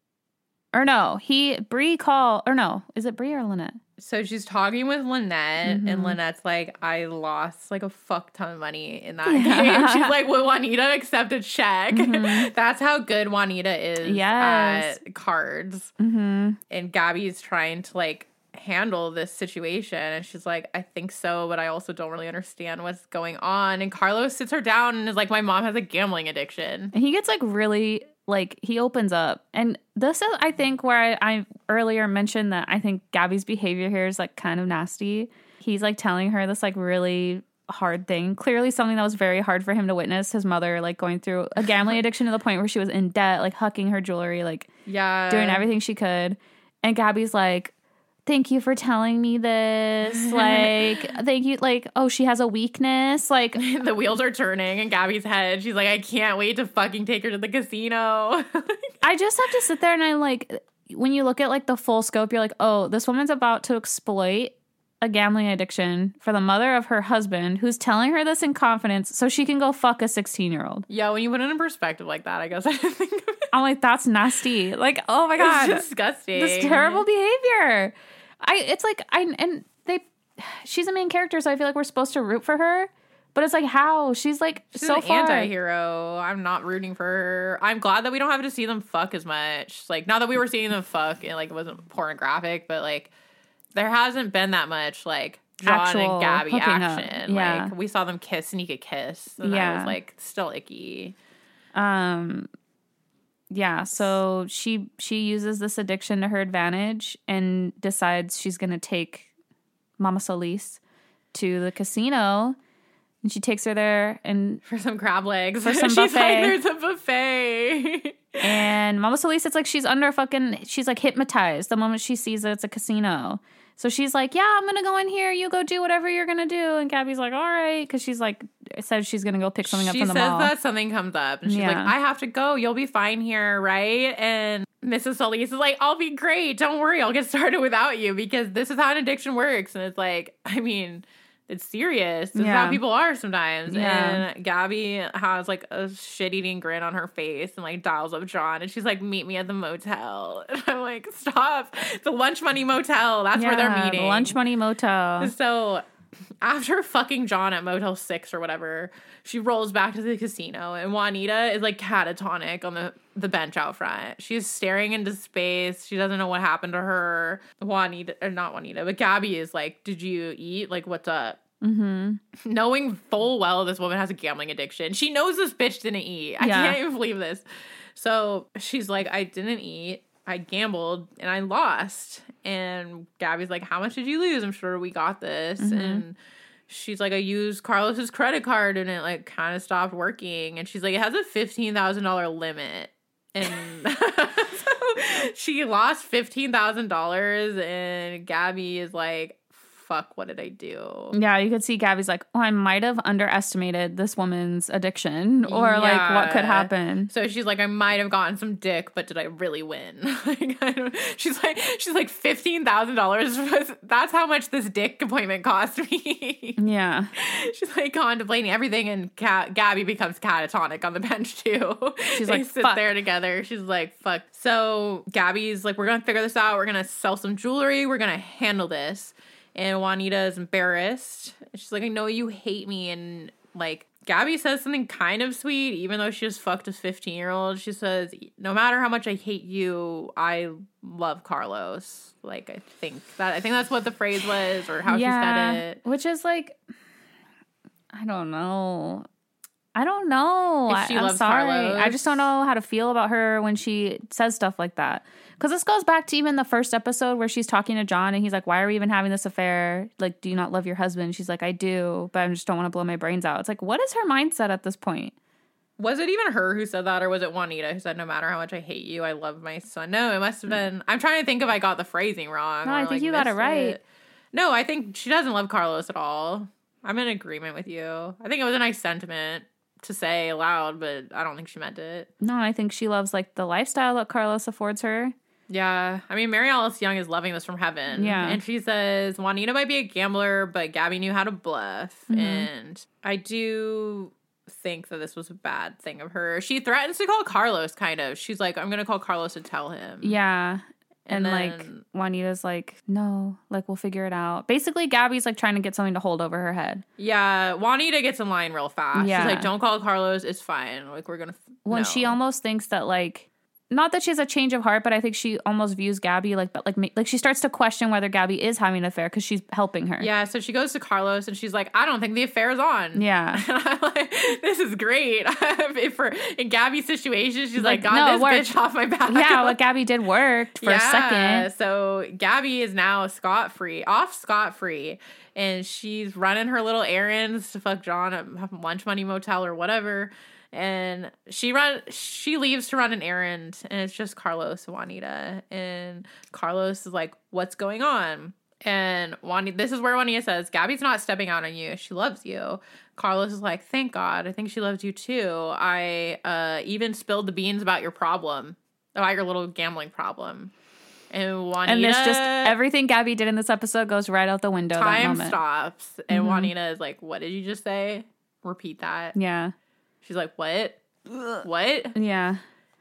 or no, Bree is it Bree or Lynette? So she's talking with Lynette, and Lynette's like, I lost like a fuck ton of money in that game. She's like, will Juanita accept a check? That's how good Juanita is at cards. And Gabby's trying to like handle this situation, and she's like, I think so, but I also don't really understand what's going on. And Carlos sits her down and is like, my mom has a gambling addiction. And he gets like really like, he opens up. And this is, I think, where I earlier mentioned that I think Gabby's behavior here is like kind of nasty. He's like telling her this like really hard thing, clearly something that was very hard for him to witness, his mother like going through a gambling addiction to the point where she was in debt, like hucking her jewelry, like doing everything she could. And Gabby's like, thank you for telling me this. Like, thank you. Like, oh, she has a weakness. Like, the wheels are turning in Gabby's head. She's like, I can't wait to fucking take her to the casino. I just have to sit there and I like, when you look at like the full scope, you're like, oh, this woman's about to exploit a gambling addiction for the mother of her husband, who's telling her this in confidence so she can go fuck a 16-year-old. Yeah, when you put it in perspective like that, I guess I didn't think of it. I'm like, that's nasty. Like, oh my God. It's disgusting. This terrible behavior. She's a main character, so I feel like we're supposed to root for her. But it's like, how? She's like She's so an far. anti-hero. I'm not rooting for her. I'm glad that we don't have to see them fuck as much. Like, not that we were seeing them fuck and like it wasn't pornographic, but like there hasn't been that much like John Actual and Gabby action. Up. Yeah. Like we saw them sneak a kiss, and I was like still icky. Yeah, so she uses this addiction to her advantage and decides she's going to take Mama Solis to the casino, and she takes her there and for some crab legs. For some She's buffet. like, there's a buffet. And Mama Solis, it's like she's she's like hypnotized the moment she sees that it's a casino. So she's like, yeah, I'm going to go in here. You go do whatever you're going to do. And Gabby's like, all right. Because she's like, says she's going to go pick something up from the mall. She says that something comes up. And she's like, I have to go. You'll be fine here, right? And Mrs. Solis is like, I'll be great. Don't worry. I'll get started without you. Because this is how an addiction works. And it's like, I mean, it's serious. This is how people are sometimes. Yeah. And Gabby has like a shit-eating grin on her face and like dials up John. And she's like, meet me at the motel. And I'm like, stop. The Lunch Money Motel. That's where they're meeting. The Lunch Money Motel. So after fucking John at Motel 6 or whatever, she rolls back to the casino. And Juanita is like catatonic on the bench out front. She's staring into space. She doesn't know what happened to her. Not Juanita, but Gabby is like, did you eat? Like, what's up? Mm-hmm. Knowing full well this woman has a gambling addiction. She knows this bitch didn't eat. I can't even believe this. So she's like, I didn't eat. I gambled and I lost. And Gabby's like, how much did you lose? I'm sure we got this. Mm-hmm. And she's like, I used Carlos's credit card and it like kind of stopped working. And she's like, it has a $15,000 limit. And so she lost $15,000 and Gabby is like, fuck, what did I do? Yeah, you could see Gabby's like, oh, I might have underestimated this woman's addiction or like what could happen. So she's like, I might have gotten some dick, but did I really win? Like, she's like $15,000. That's how much this dick appointment cost me. Yeah. She's like contemplating everything, and Gabby becomes catatonic on the bench too. She's they like, sit fuck. there together. She's like, fuck. So Gabby's like, we're gonna figure this out. We're gonna sell some jewelry. We're gonna handle this. And Juanita is embarrassed. She's like, I know you hate me. And, like, Gabby says something kind of sweet, even though she just fucked a 15-year-old. She says, no matter how much I hate you, I love Carlos. Like, I think that's what the phrase was, or how she said it. Which is, like, I don't know. If she loves sorry. Carlos. I just don't know how to feel about her when she says stuff like that. Because this goes back to even the first episode where she's talking to John and he's like, why are we even having this affair? Like, do you not love your husband? She's like, I do, but I just don't want to blow my brains out. It's like, what is her mindset at this point? Was it even her who said that, or was it Juanita who said, no matter how much I hate you, I love my son? No, it must have been. I'm trying to think if I got the phrasing wrong. No, I think you got it right. No, I think she doesn't love Carlos at all. I'm in agreement with you. I think it was a nice sentiment to say aloud, but I don't think she meant it. No, I think she loves like the lifestyle that Carlos affords her. Yeah. I mean, Mary Alice Young is loving this from heaven. Yeah. And she says, Juanita might be a gambler, but Gabby knew how to bluff. Mm-hmm. And I do think that this was a bad thing of her. She threatens to call Carlos, kind of. She's like, I'm going to call Carlos to tell him. Yeah. And then, like, Juanita's like, no, like, we'll figure it out. Basically, Gabby's, like, trying to get something to hold over her head. Yeah, Juanita gets in line real fast. Yeah. She's like, don't call Carlos. It's fine. Like, we're going to... When she almost thinks that, like... Not that she has a change of heart, but I think she almost views Gabby like she starts to question whether Gabby is having an affair because she's helping her. Yeah, so she goes to Carlos and she's like, I don't think the affair is on. Yeah. And I'm like, this is great. In Gabby's situation, she's like, got this bitch off my back. Yeah, what Gabby did worked for a second. So Gabby is now off scot-free. And she's running her little errands to fuck John at Lunch Money Motel or whatever. And she leaves to run an errand, and it's just Carlos and Juanita. And Carlos is like, what's going on? And this is where Juanita says, Gabby's not stepping out on you. She loves you. Carlos is like, thank God. I think she loves you too. I even spilled the beans about your little gambling problem. And Juanita... And this just, everything Gabby did in this episode goes right out the window. Time stops. And mm-hmm. Juanita is like, what did you just say? Repeat that. Yeah. She's like, what? What? Yeah.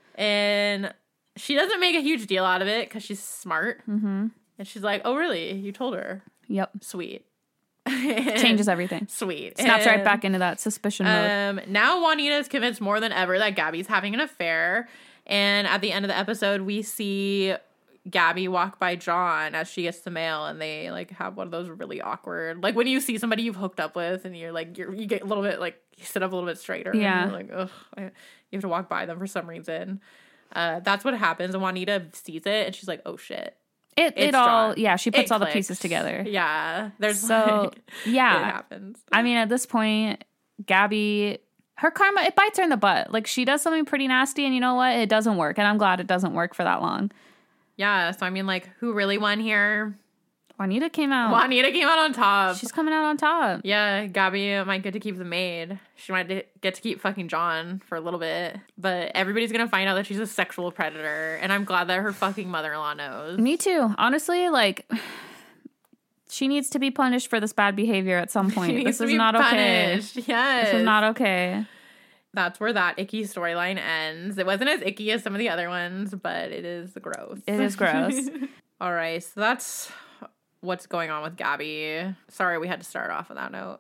And she doesn't make a huge deal out of it because she's smart. Mm-hmm. And she's like, oh, really? You told her? Yep. Sweet. Changes everything. Sweet. Snaps right back into that suspicion mode. Now Juanita is convinced more than ever that Gabby's having an affair. And at the end of the episode, we see Gabby walk by John as she gets the mail, and they like have one of those really awkward, like when you see somebody you've hooked up with and you're like, you get a little bit like, you sit up a little bit straighter. Yeah. And you're like, ugh, you have to walk by them for some reason. That's what happens. And Juanita sees it and she's like, oh shit. It all, yeah, she puts all the pieces together. Yeah. There's so, like, yeah. It happens. I mean, at this point, Gabby her karma, it bites her in the butt. Like, she does something pretty nasty, and you know what? It doesn't work, and I'm glad it doesn't work for that long. Yeah, so I mean, like, who really won here? Juanita came out. Juanita came out on top. She's coming out on top. Yeah, Gabby might get to keep the maid. She might get to keep fucking John for a little bit. But everybody's gonna find out that she's a sexual predator, and I'm glad that her fucking mother-in-law knows. Me too. Honestly, like, she needs to be punished for this bad behavior at some point. This is not okay. Yes. This is not okay. That's where that icky storyline ends. It wasn't as icky as some of the other ones, but it is gross. It is gross. All right, so that's what's going on with Gabby. Sorry we had to start off on that note.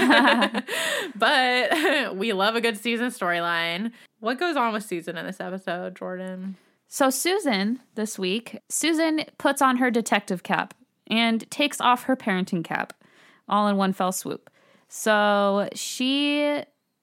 But we love a good Susan storyline. What goes on with Susan in this episode, Jordan? So Susan, this week, Susan puts on her detective cap and takes off her parenting cap all in one fell swoop. So she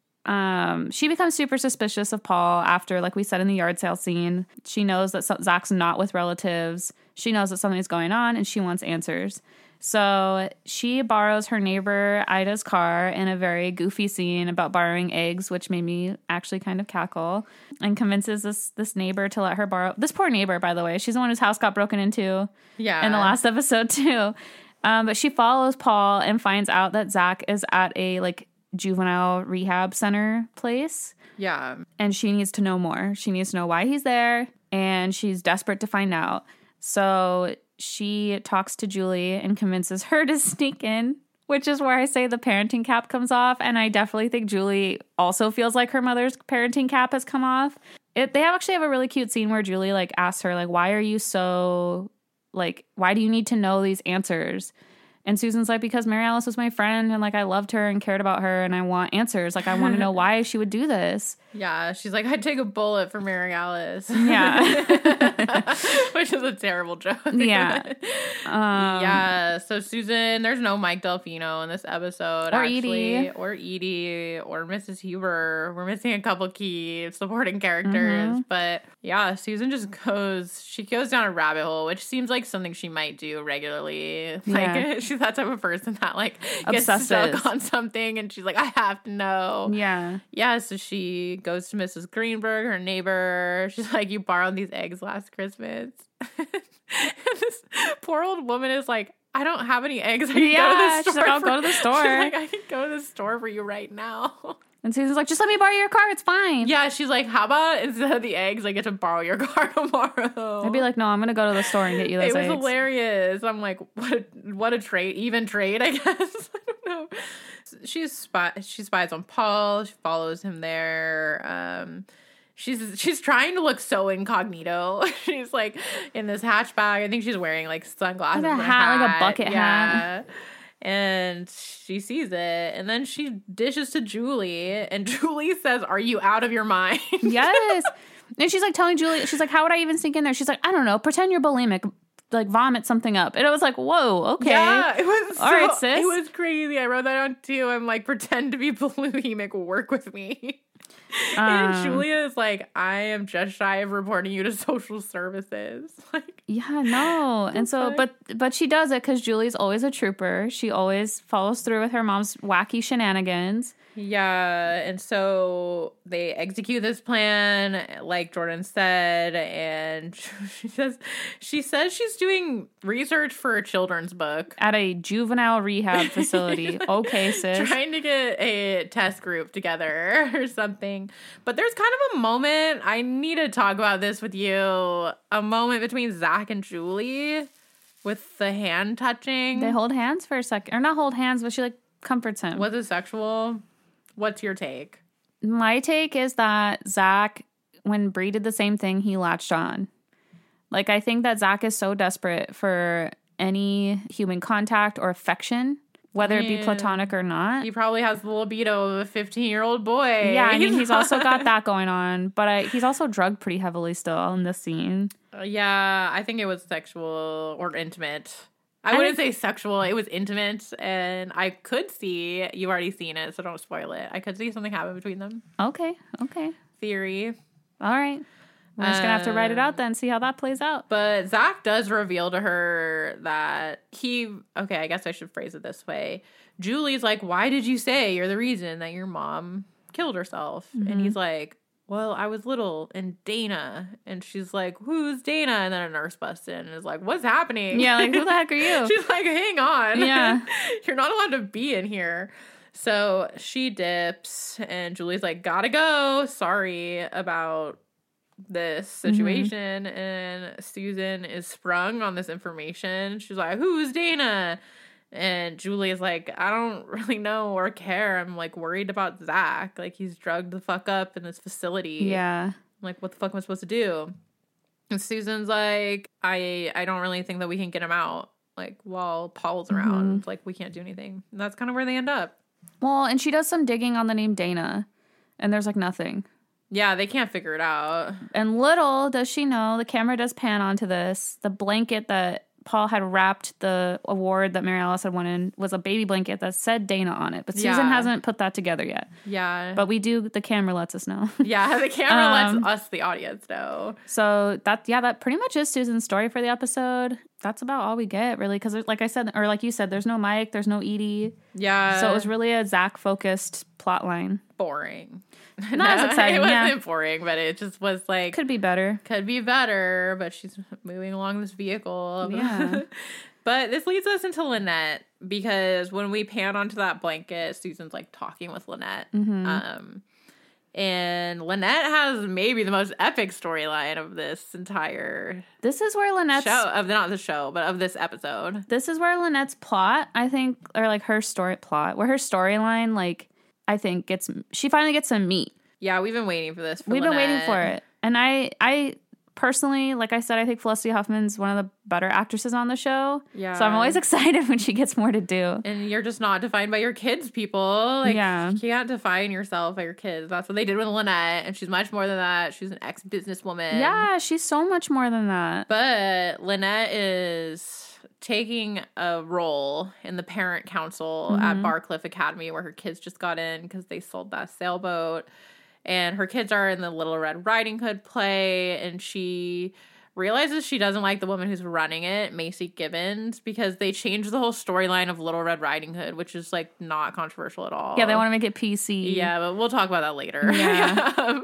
becomes super suspicious of Paul after, like we said in the yard sale scene. She knows that Zach's not with relatives. She knows that something's going on, and she wants answers. So she borrows her neighbor Ida's car in a very goofy scene about borrowing eggs, which made me actually kind of cackle, and convinces this neighbor to let her borrow. This poor neighbor, by the way, she's the one whose house got broken into in the last episode too. But she follows Paul and finds out that Zach is at a, like, juvenile rehab center place. Yeah. And she needs to know more. She needs to know why he's there, and she's desperate to find out. So she talks to Julie and convinces her to sneak in, which is where I say the parenting cap comes off. And I definitely think Julie also feels like her mother's parenting cap has come off. They actually have a really cute scene where Julie, like, asks her, like, why are you so, like, why do you need to know these answers? And Susan's like, because Mary Alice was my friend, and, like, I loved her and cared about her, and I want answers. Like, I want to know why she would do this. Yeah, she's like, I'd take a bullet for Mary Alice. Yeah. Which is a terrible joke. Yeah. Yeah, so Susan, there's no Mike Delfino in this episode. Or actually. Edie. Or Edie. Or Mrs. Huber. We're missing a couple key supporting characters. Mm-hmm. But yeah, Susan just goes down a rabbit hole, which seems like something she might do regularly. Like, she's that type of person that, like, gets Obsessive. stuck on something, and she's like, I have to know. Yeah. Yeah, so she goes to Mrs. Greenberg, her neighbor. She's like, you borrowed these eggs last Christmas. And this poor old woman is like, I don't have any eggs. I can go to the store. She's like, I'll go to the store. She's like, I can go to the store for you right now. And Susan's like, just let me borrow your car. It's fine. Yeah, she's like, how about instead of the eggs, I get to borrow your car tomorrow? I'd be like, no, I'm going to go to the store and get you those eggs. It was hilarious. I'm like, what a trade. Even trade, I guess. I don't know. She spies on Paul. She follows him there. She's trying to look so incognito. She's like in this hatchback. I think she's wearing like sunglasses, like a hat, like a bucket hat. And she sees it, and then she dishes to Julie, and Julie says, "Are you out of your mind?" Yes. And she's like telling Julie, she's like, how would I even sneak in there? She's like, I don't know, pretend you're bulimic, like vomit something up. And I was like, whoa, okay. Yeah, it was all right, sis. It was crazy. I wrote that down too. I'm like, pretend to be bulimic, work with me. And Julia is like, I am just shy of reporting you to social services. Like, yeah, no. And so, but she does it because Julie's always a trooper. She always follows through with her mom's wacky shenanigans. Yeah, and so they execute this plan, like Jordan said, and she says she's doing research for a children's book at a juvenile rehab facility. Okay, sis. Trying to get a test group together or something. But there's kind of a moment, I need to talk about this with you, a moment between Zach and Julie with the hand touching. They hold hands for a second. Or not hold hands, but she, like, comforts him. Was it sexual? What's your take? My take is that Zach, when Bree did the same thing, he latched on. Like, I think that Zach is so desperate for any human contact or affection, whether it be platonic or not. He probably has the libido of a 15-year-old boy. Yeah, I mean, he's also got that going on. But he's also drugged pretty heavily still in this scene. Yeah, I think it was sexual or intimate. I wouldn't say sexual. It was intimate, and I could see, you've already seen it, so don't spoil it. I could see something happen between them. Okay. Theory. All right. We're just going to have to write it out then, see how that plays out. But Zach does reveal to her that I guess I should phrase it this way. Julie's like, why did you say you're the reason that your mom killed herself. And he's like, well, I was little and Dana. And she's like, who's Dana? And then a nurse busts in and is like, what's happening? Yeah, like, who the heck are you? She's like, hang on. Yeah. You're not allowed to be in here. So she dips and Julie's like, gotta go. Sorry about this situation. And Susan is sprung on this information. She's like, who's Dana? And Julie is like, I don't really know or care. I'm like worried about Zach. Like, he's drugged the fuck up in this facility. Yeah. I'm like, what the fuck am I supposed to do? And Susan's like, I don't really think that we can get him out. Like, while Paul's around, like, we can't do anything. And that's kind of where they end up. Well, and she does some digging on the name Dana, and there's like nothing. Yeah, they can't figure it out. And little does she know, the camera does pan onto this. The blanket that Paul had wrapped the award that Mary Alice had won in was a baby blanket that said Dana on it. But Susan hasn't put that together yet. Yeah. But the camera lets us know. Yeah, the camera lets us, the audience, know. So that pretty much is Susan's story for the episode. That's about all we get, really. Because like I said, or like you said, there's no Mike, there's no Edie. Yeah. So it was really a Zach-focused plot line. Boring. Not as exciting, It wasn't boring, but it just was like... Could be better. Could be better, but she's moving along this vehicle. Yeah. But this leads us into Lynette, because when we pan onto that blanket, Susan's like talking with Lynette. And Lynette has maybe the most epic storyline of this entire This is where Lynette's... not the show, but of this episode. This is where Lynette's plot, I think, or like her storyline, like, I think she finally gets some meat. Yeah, we've been waiting for this. We've been waiting for it. And I personally, like I said, I think Felicity Huffman's one of the better actresses on the show. Yeah. So I'm always excited when she gets more to do. And you're just not defined by your kids, people. Like, you can't define yourself by your kids. That's what they did with Lynette. And she's much more than that. She's an ex-businesswoman. Yeah, she's so much more than that. But Lynette is taking a role in the parent council at Barcliff Academy, where her kids just got in because they sold that sailboat. And her kids are in the Little Red Riding Hood play, and she realizes she doesn't like the woman who's running it, Macy Gibbons, because they changed the whole storyline of Little Red Riding Hood, which is like not controversial at all. Yeah, they want to make it PC. Yeah, but we'll talk about that later. Yeah.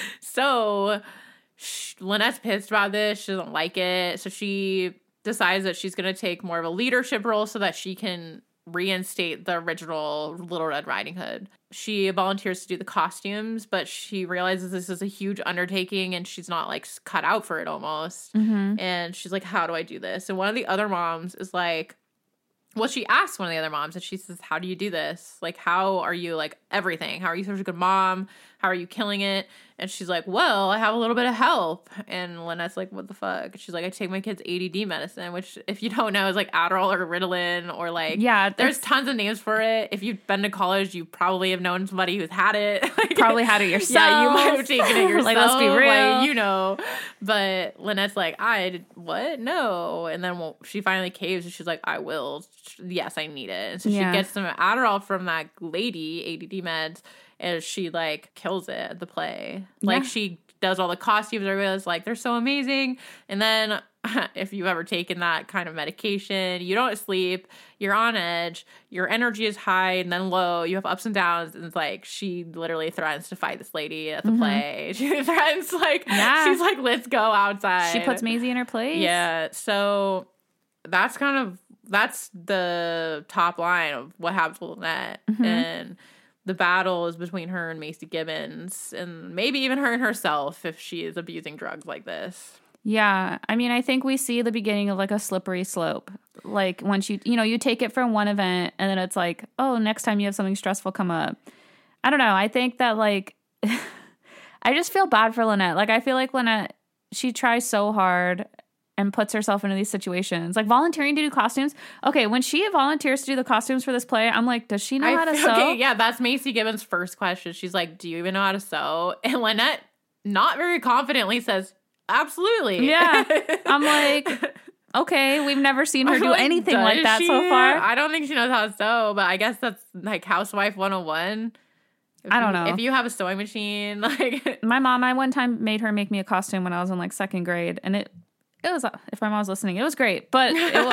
So Lynette's pissed about this. She doesn't like it. So she decides that she's going to take more of a leadership role so that she can reinstate the original Little Red Riding Hood. She volunteers to do the costumes, but she realizes this is a huge undertaking and she's not like cut out for it almost. And she's like, how do I do this? And one of the other moms is like, well, she asks one of the other moms and she says, how do you do this? Like, how are you like everything? How are you such a good mom? How are you killing it? And she's like, well, I have a little bit of help. And Lynette's like, what the fuck? She's like, I take my kids' ADD medicine, which if you don't know is like Adderall or Ritalin or like, there's tons of names for it. If you've been to college, you probably have known somebody who's had it. Like, probably had it yourself. Yeah, you might have taken it yourself. Like, let's be real. Like, you know. But Lynette's like, what? No. And then she finally caves and she's like, I will. Yes, I need it. And so she gets some Adderall from that lady, ADD meds, and she like kills it at the play. Like she does all the costumes. Everybody's like, they're so amazing. And then if you've ever taken that kind of medication, you don't sleep, you're on edge, your energy is high and then low, you have ups and downs. And it's like, she literally threatens to fight this lady at the play. She threatens like, she's like, let's go outside. She puts Maisie in her place. Yeah. So that's the top line of what happens with Lynette. And the battle is between her and Macy Gibbons, and maybe even her and herself if she is abusing drugs like this. Yeah. I mean, I think we see the beginning of like a slippery slope. Like once you take it from one event and then it's like, oh, next time you have something stressful come up. I don't know. I think that like, I just feel bad for Lynette. Like I feel like Lynette, she tries so hard and puts herself into these situations. Like volunteering to do costumes. Okay, when she volunteers to do the costumes for this play, I'm like, does she know how to sew? Okay, yeah, that's Macy Gibbons' first question. She's like, do you even know how to sew? And Lynette, not very confidently, says, absolutely. Yeah. I'm like, okay, we've never seen her do anything like that so far. I don't think she knows how to sew, but I guess that's like Housewife 101. I don't know. If you have a sewing machine, like... My mom, I one time made her make me a costume when I was in like second grade, and it if my mom's listening, it was great, but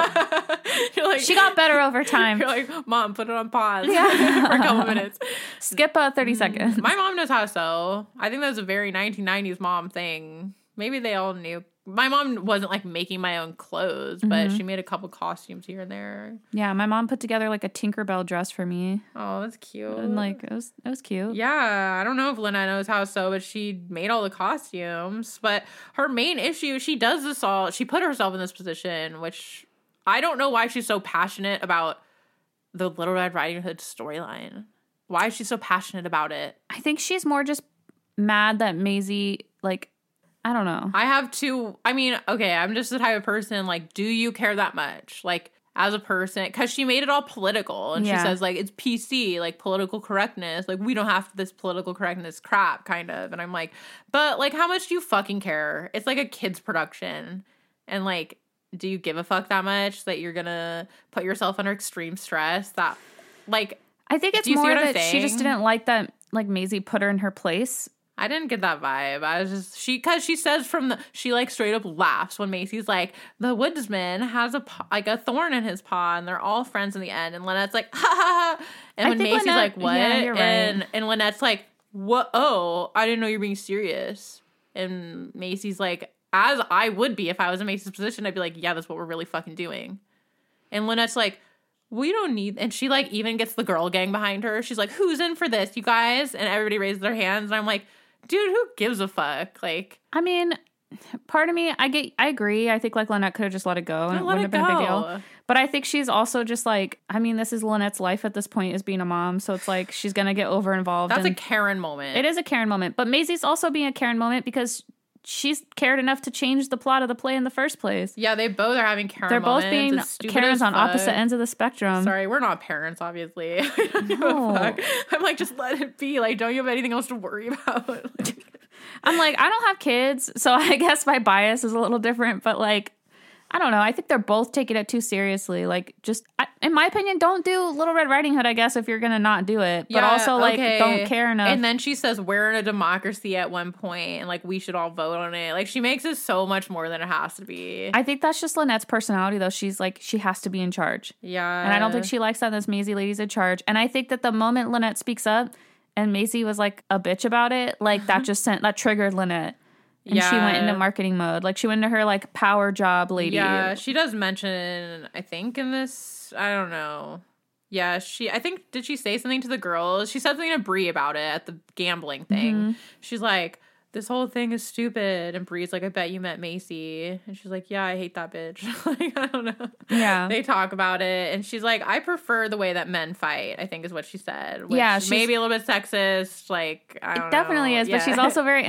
You're like, she got better over time. You're like, Mom, put it on pause for Yeah. a couple minutes. Skip 30 seconds. My mom knows how to sew. I think that was a very 1990s mom thing. Maybe they all knew. My mom wasn't like making my own clothes, but she made a couple costumes here and there. Yeah, my mom put together like a Tinkerbell dress for me. Oh, that's cute. And like it was cute. Yeah, I don't know if Lynette knows how to sew, but she made all the costumes. But her main issue, she does this all. She put herself in this position, which I don't know why she's so passionate about the Little Red Riding Hood storyline. Why is she so passionate about it? I think she's more just mad that Maisie, like, I don't know. I have two. I mean, okay, I'm just the type of person, like, do you care that much? Like, as a person, because she made it all political. And she says, like, it's PC, like, political correctness. Like, we don't have this political correctness crap, kind of. And I'm like, but, like, how much do you fucking care? It's like a kid's production. And, like, do you give a fuck that much that you're gonna put yourself under extreme stress? That, like, I think it's more that she just didn't like that, like, Maisie put her in her place. I didn't get that vibe. I was just, because she says she like straight up laughs when Macy's like, the woodsman has a thorn in his paw and they're all friends in the end. And Lynette's like, ha ha ha. And when Macy's like, what? Yeah, you're right. And Lynette's like, what? Oh, I didn't know you're being serious. And Macy's like, as I would be if I was in Macy's position, I'd be like, yeah, that's what we're really fucking doing. And Lynette's like, we don't need, and she like even gets the girl gang behind her. She's like, who's in for this, you guys? And everybody raises their hands. And I'm like, dude, who gives a fuck? Like, I mean, part of me, I agree. I think like Lynette could have just let it go and it wouldn't have been a big deal. But I think she's also just like, I mean, this is Lynette's life at this point, is being a mom. So it's like she's going to get over involved. That's a Karen moment. It is a Karen moment. But Maisie's also being a Karen moment because she's cared enough to change the plot of the play in the first place. Yeah, they both are having Karen They're moments. both being Karens on opposite ends of the spectrum. Sorry, we're not parents, obviously. I don't give a fuck. I'm like, just let it be. Like, don't you have anything else to worry about? Like, I'm like, I don't have kids, so I guess my bias is a little different, but like, I don't know. I think they're both taking it too seriously. Like, just, in my opinion, don't do Little Red Riding Hood, I guess, if you're going to not do it. But also, like, don't care enough. And then she says, we're in a democracy at one point, and, like, we should all vote on it. Like, she makes it so much more than it has to be. I think that's just Lynette's personality, though. She's, like, she has to be in charge. Yeah. And I don't think she likes that this Maisie lady's in charge. And I think that the moment Lynette speaks up and Maisie was, like, a bitch about it, like, that triggered Lynette. And she went into marketing mode. Like, she went into her, like, power job lady. Yeah, she does mention, I think, in this, I don't know. Yeah, I think, did she say something to the girls? She said something to Brie about it at the gambling thing. Mm-hmm. She's like, this whole thing is stupid. And Brie's like, I bet you met Macy. And she's like, yeah, I hate that bitch. Like, I don't know. Yeah. They talk about it. And she's like, I prefer the way that men fight, I think is what she said. Which yeah. maybe a little bit sexist. Like, I don't know. It definitely is. Yeah. But she's also very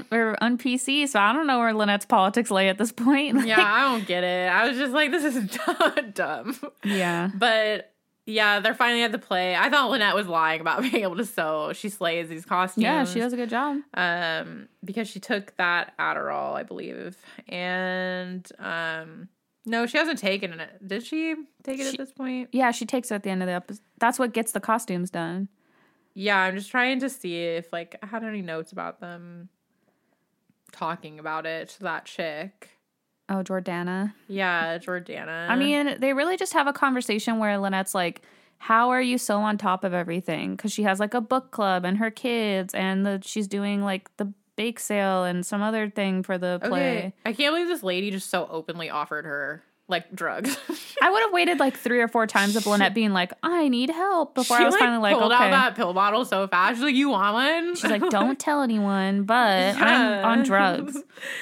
un-PC. So I don't know where Lynette's politics lay at this point. Like, yeah, I don't get it. I was just like, this is dumb. Yeah. But yeah, they're finally at the play. I thought Lynette was lying about being able to sew. She slays these costumes. Yeah, she does a good job. Because she took that Adderall, I believe. And no, she hasn't taken it. Did she take it at this point? Yeah, she takes it at the end of the episode. That's what gets the costumes done. Yeah, I'm just trying to see if like I had any notes about them talking about it to that chick. Oh, Jordana. Yeah, Jordana. I mean, they really just have a conversation where Lynette's like, how are you so on top of everything? Because she has like a book club and her kids and she's doing like the bake sale and some other thing for the play. Okay. I can't believe this lady just so openly offered her like drugs. I would have waited like 3 or 4 times of Lynette being like, I need help before I was finally like, pulled okay. out that pill bottle so fast. She's like, you want one? She's like, don't tell anyone, but I'm on drugs.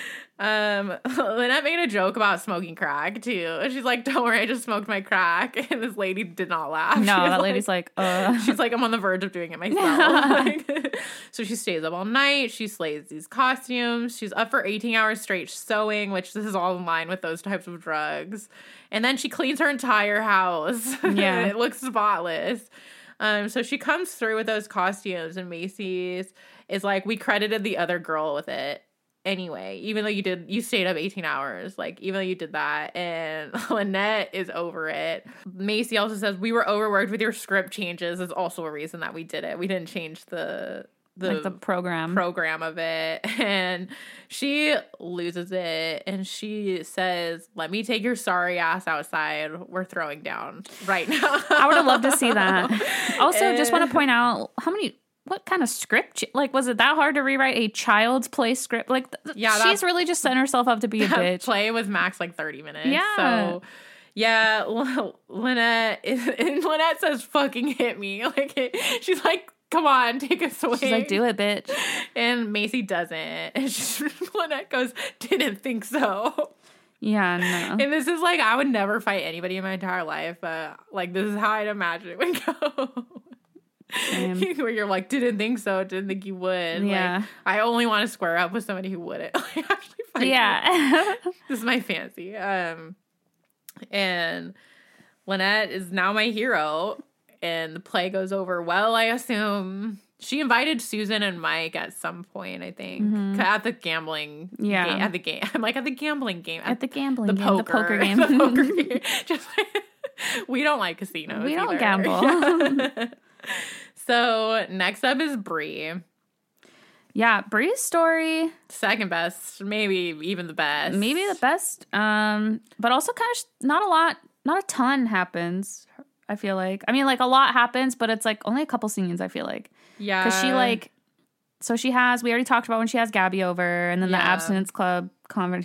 Lynette made a joke about smoking crack too. And she's like, don't worry, I just smoked my crack. And this lady did not laugh. No, that lady's like, She's like, I'm on the verge of doing it myself. So she stays up all night. She slays these costumes. She's up for 18 hours straight sewing, which this is all in line with those types of drugs. And then she cleans her entire house. Yeah. It looks spotless. So she comes through with those costumes, and Macy's is like, we credited the other girl with it. Anyway, even though you stayed up 18 hours, like, even though you did that, and Lynette is over it. Macy also says, we were overworked with your script changes is also a reason that we did it. We didn't change the the program of it, and she loses it, and she says, "Let me take your sorry ass outside. We're throwing down right now." I would have loved to see that. Also, just want to point out what kind of script? Like, was it that hard to rewrite a Child's Play script? Like, she's really just set herself up to be a bitch. Play was max like 30 minutes. Yeah. So, yeah, Lynette says, "Fucking hit me." Like, she's like, "Come on, take us away." She's like, "Do it, bitch." And Macy doesn't. And Lynette goes, "Didn't think so." Yeah, no. And this is like, I would never fight anybody in my entire life, but like, this is how I'd imagine it would go. Where you're like, "Didn't think so, didn't think you would." Yeah. Like, I only want to square up with somebody who wouldn't like actually fight. Yeah. This is my fantasy. And Lynette is now my hero, and the play goes over well, I assume. She invited Susan and Mike at some point, I think, at the gambling game. At the game. I'm like, at the gambling game. At the gambling game. The poker game. The poker game. Just like, we don't like casinos. We don't either. gamble. So next up is Bree. Yeah, Bree's story. Second best, maybe even the best. Maybe the best. But also kind of not a ton happens, I feel like. I mean, like, a lot happens, but it's like only a couple scenes, I feel like. Yeah. Because she we already talked about when she has Gabby over, and then the Abstinence Club comment.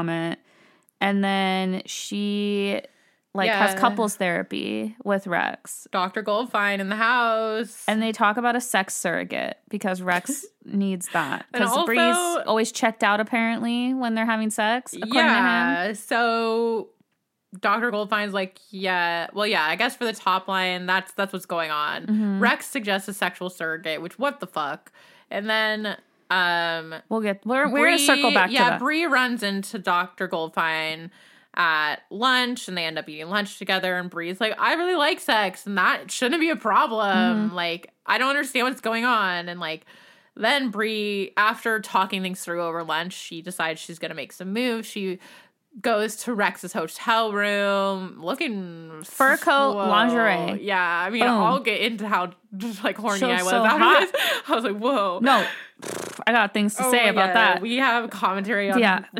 And then she has couples therapy with Rex. Dr. Goldfine in the house. And they talk about a sex surrogate because Rex needs that. Because also, Bree's always checked out, apparently, when they're having sex, according to him. So Dr. Goldfine's like, I guess for the top line, that's what's going on. Mm-hmm. Rex suggests a sexual surrogate, which, what the fuck? And then we're gonna circle back to that. Bree runs into Dr. Goldfine at lunch, and they end up eating lunch together, and Bree's like, "I really like sex, and that shouldn't be a problem. Mm-hmm. Like, I don't understand what's going on." And like, then Bree, after talking things through over lunch, she decides she's gonna make some moves. She goes to Rex's hotel room looking fur coat, lingerie. Yeah, I mean, Boom. I'll get into how like horny I was so after hot. this. I was like, whoa. No, I got things to say about that. We have commentary on whoa.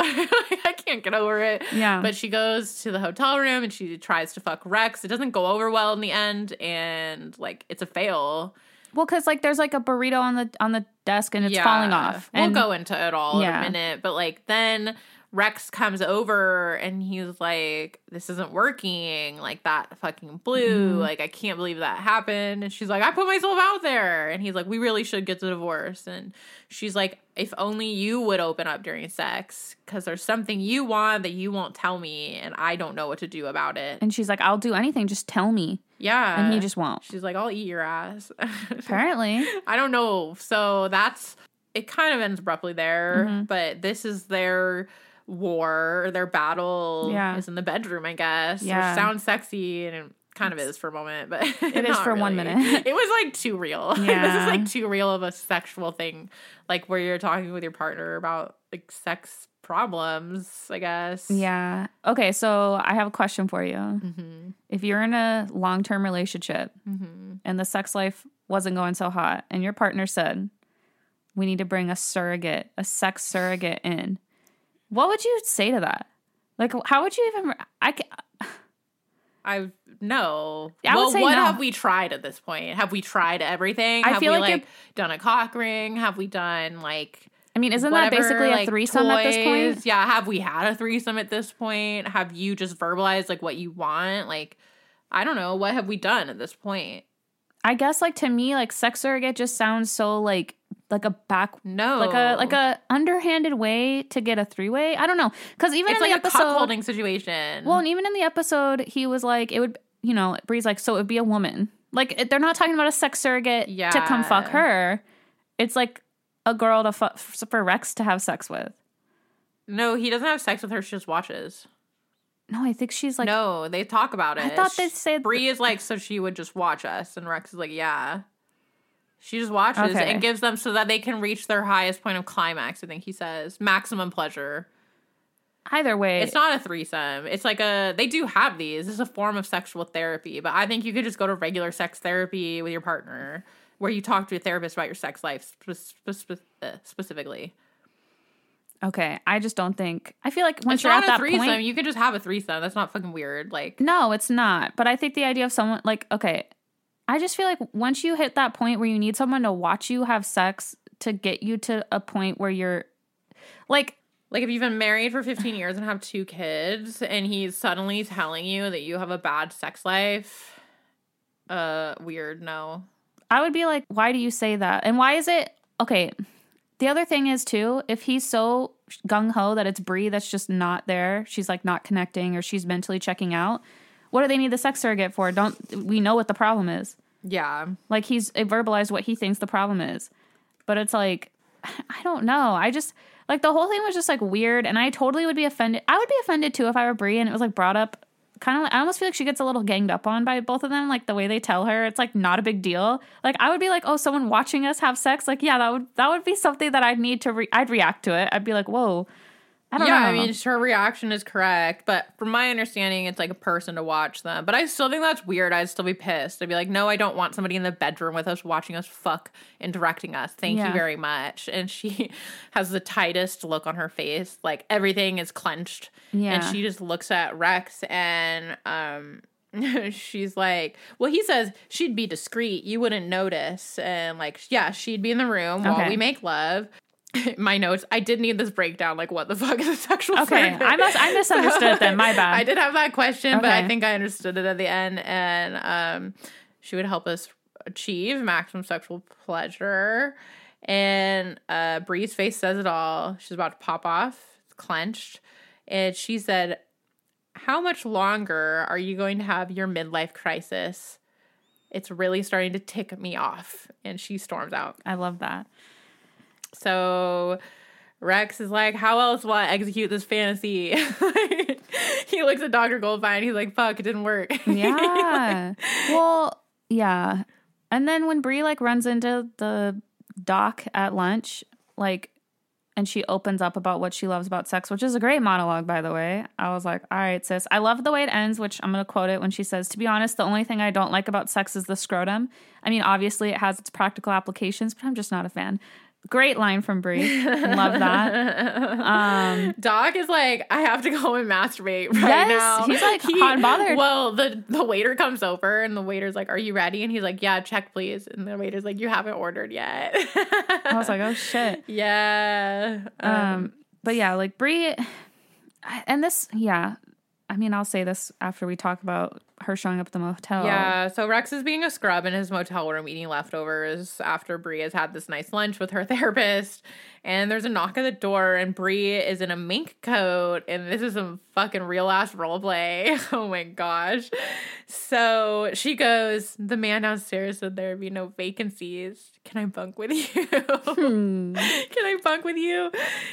I can't get over it. Yeah. But she goes to the hotel room and she tries to fuck Rex. It doesn't go over well in the end, and like, it's a fail. Well, because like there's like a burrito on the desk and it's falling off. We'll And go into it all in a minute. But like, then Rex comes over and he's like, "This isn't working. Like, that fucking blew. Like, I can't believe that happened." And she's like, "I put myself out there." And he's like, "We really should get the divorce." And she's like, "If only you would open up during sex, because there's something you want that you won't tell me, and I don't know what to do about it." And she's like, "I'll do anything. Just tell me." Yeah. And he just won't. She's like, "I'll eat your ass." Apparently. I don't know. So it kind of ends abruptly there, but this is their war, their battle is in the bedroom, I guess. Yeah. Which sounds sexy, and it kind of is for a moment, but it is for really. 1 minute. It was like too real. Yeah. This is like too real of a sexual thing, like where you're talking with your partner about like sex problems, I guess. Yeah. Okay, so I have a question for you. If you're in a long-term relationship and the sex life wasn't going so hot, and your partner said, "We need to bring a sex surrogate in," what would you say to that? Like, how would you even... No. I would say what no. have we tried at this point? Have we tried everything? I have feel we like done a cock ring? Have we done like... I mean, isn't whatever, that basically like, a threesome at this toys? point? Yeah, have we had a threesome at this point? Have you just verbalized like what you want? Like, I don't know. What have we done at this point? I guess, like, to me, like, sex surrogate just sounds so like a like a underhanded way to get a three-way. I don't know, because even it's in like the a episode, cuckolding situation. Well, and even in the episode, he was like, it would, Bree's like, so it would be a woman. Like, they're not talking about a sex surrogate to come fuck her. It's like a girl for Rex to have sex with. No, he doesn't have sex with her. She just watches. No, I think she's like... No, they talk about it. I thought they said... Bree is like, so she would just watch us. And Rex is like, yeah. She just watches and gives them so that they can reach their highest point of climax, I think he says. Maximum pleasure. Either way. It's not a threesome. It's like they do have these. This is a form of sexual therapy. But I think you could just go to regular sex therapy with your partner where you talk to a therapist about your sex life specifically. Okay, I just don't think. I feel like once It's you're not at a that threesome. point, You can just have a threesome. That's not fucking weird. Like, no, it's not. But I think the idea of someone like, okay, I just feel like once you hit that point where you need someone to watch you have sex to get you to a point where you're like if you've been married for 15 years and have 2 kids, and he's suddenly telling you that you have a bad sex life, weird. No, I would be like, why do you say that? And why is it okay? The other thing is too, if he's so gung-ho that it's Brie that's just not there, she's like not connecting or she's mentally checking out, what do they need the sex surrogate for? We know what the problem is. yeah, Like he's verbalized what he thinks the problem is. But it's like, I don't know. I just, like the whole thing was just like weird and I totally would be offended. I would be offended too if I were Brie and it was like brought up kind of like, I almost feel like she gets a little ganged up on by both of them. Like the way they tell her, it's like not a big deal. Like I would be like, oh, someone watching us have sex. Like, yeah, that would be something that I'd need to, I'd react to it. I'd be like, whoa, I don't know. I mean, her reaction is correct, but from my understanding, it's like a person to watch them. But I still think that's weird. I'd still be pissed. I'd be like, no, I don't want somebody in the bedroom with us watching us fuck and directing us. Thank you very much. And she has the tightest look on her face. Like everything is clenched. Yeah. And she just looks at Rex and she's like, well, he says she'd be discreet. You wouldn't notice. And like, yeah, she'd be in the room while we make love. My notes, I did need this breakdown. Like, what the fuck is a sexual surrogate? I misunderstood it then. My bad. I did have that question, but I think I understood it at the end. And she would help us achieve maximum sexual pleasure. And Bree's face says it all. She's about to pop off. It's clenched. And she said, how much longer are you going to have your midlife crisis? It's really starting to tick me off. And she storms out. I love that. So Rex is like, how else will I execute this fantasy? He looks at Dr. Goldfine. He's like, fuck, it didn't work. Yeah. Well, yeah. And then when Brie like runs into the doc at lunch, like, and she opens up about what she loves about sex, which is a great monologue, by the way. I was like, all right, sis. I love the way it ends, which I'm going to quote it when she says, to be honest, the only thing I don't like about sex is the scrotum. I mean, obviously it has its practical applications, but I'm just not a fan. Great line from Brie. Love that. Doc is like, I have to go and masturbate right now. He's like hot and bothered. Well, the waiter comes over and the waiter's like, are you ready? And he's like, yeah, check please. And the waiter's like, you haven't ordered yet. I was like, oh shit. Yeah. But yeah, like Brie, and this, yeah. I mean, I'll say this after we talk about her showing up at the motel. Yeah, so Rex is being a scrub in his motel room eating leftovers after Brie has had this nice lunch with her therapist. And there's a knock at the door, and Brie is in a mink coat, and this is some fucking real-ass roleplay. Oh my gosh. So she goes, the man downstairs said there'd be no vacancies. Can I bunk with you? Can I bunk with you?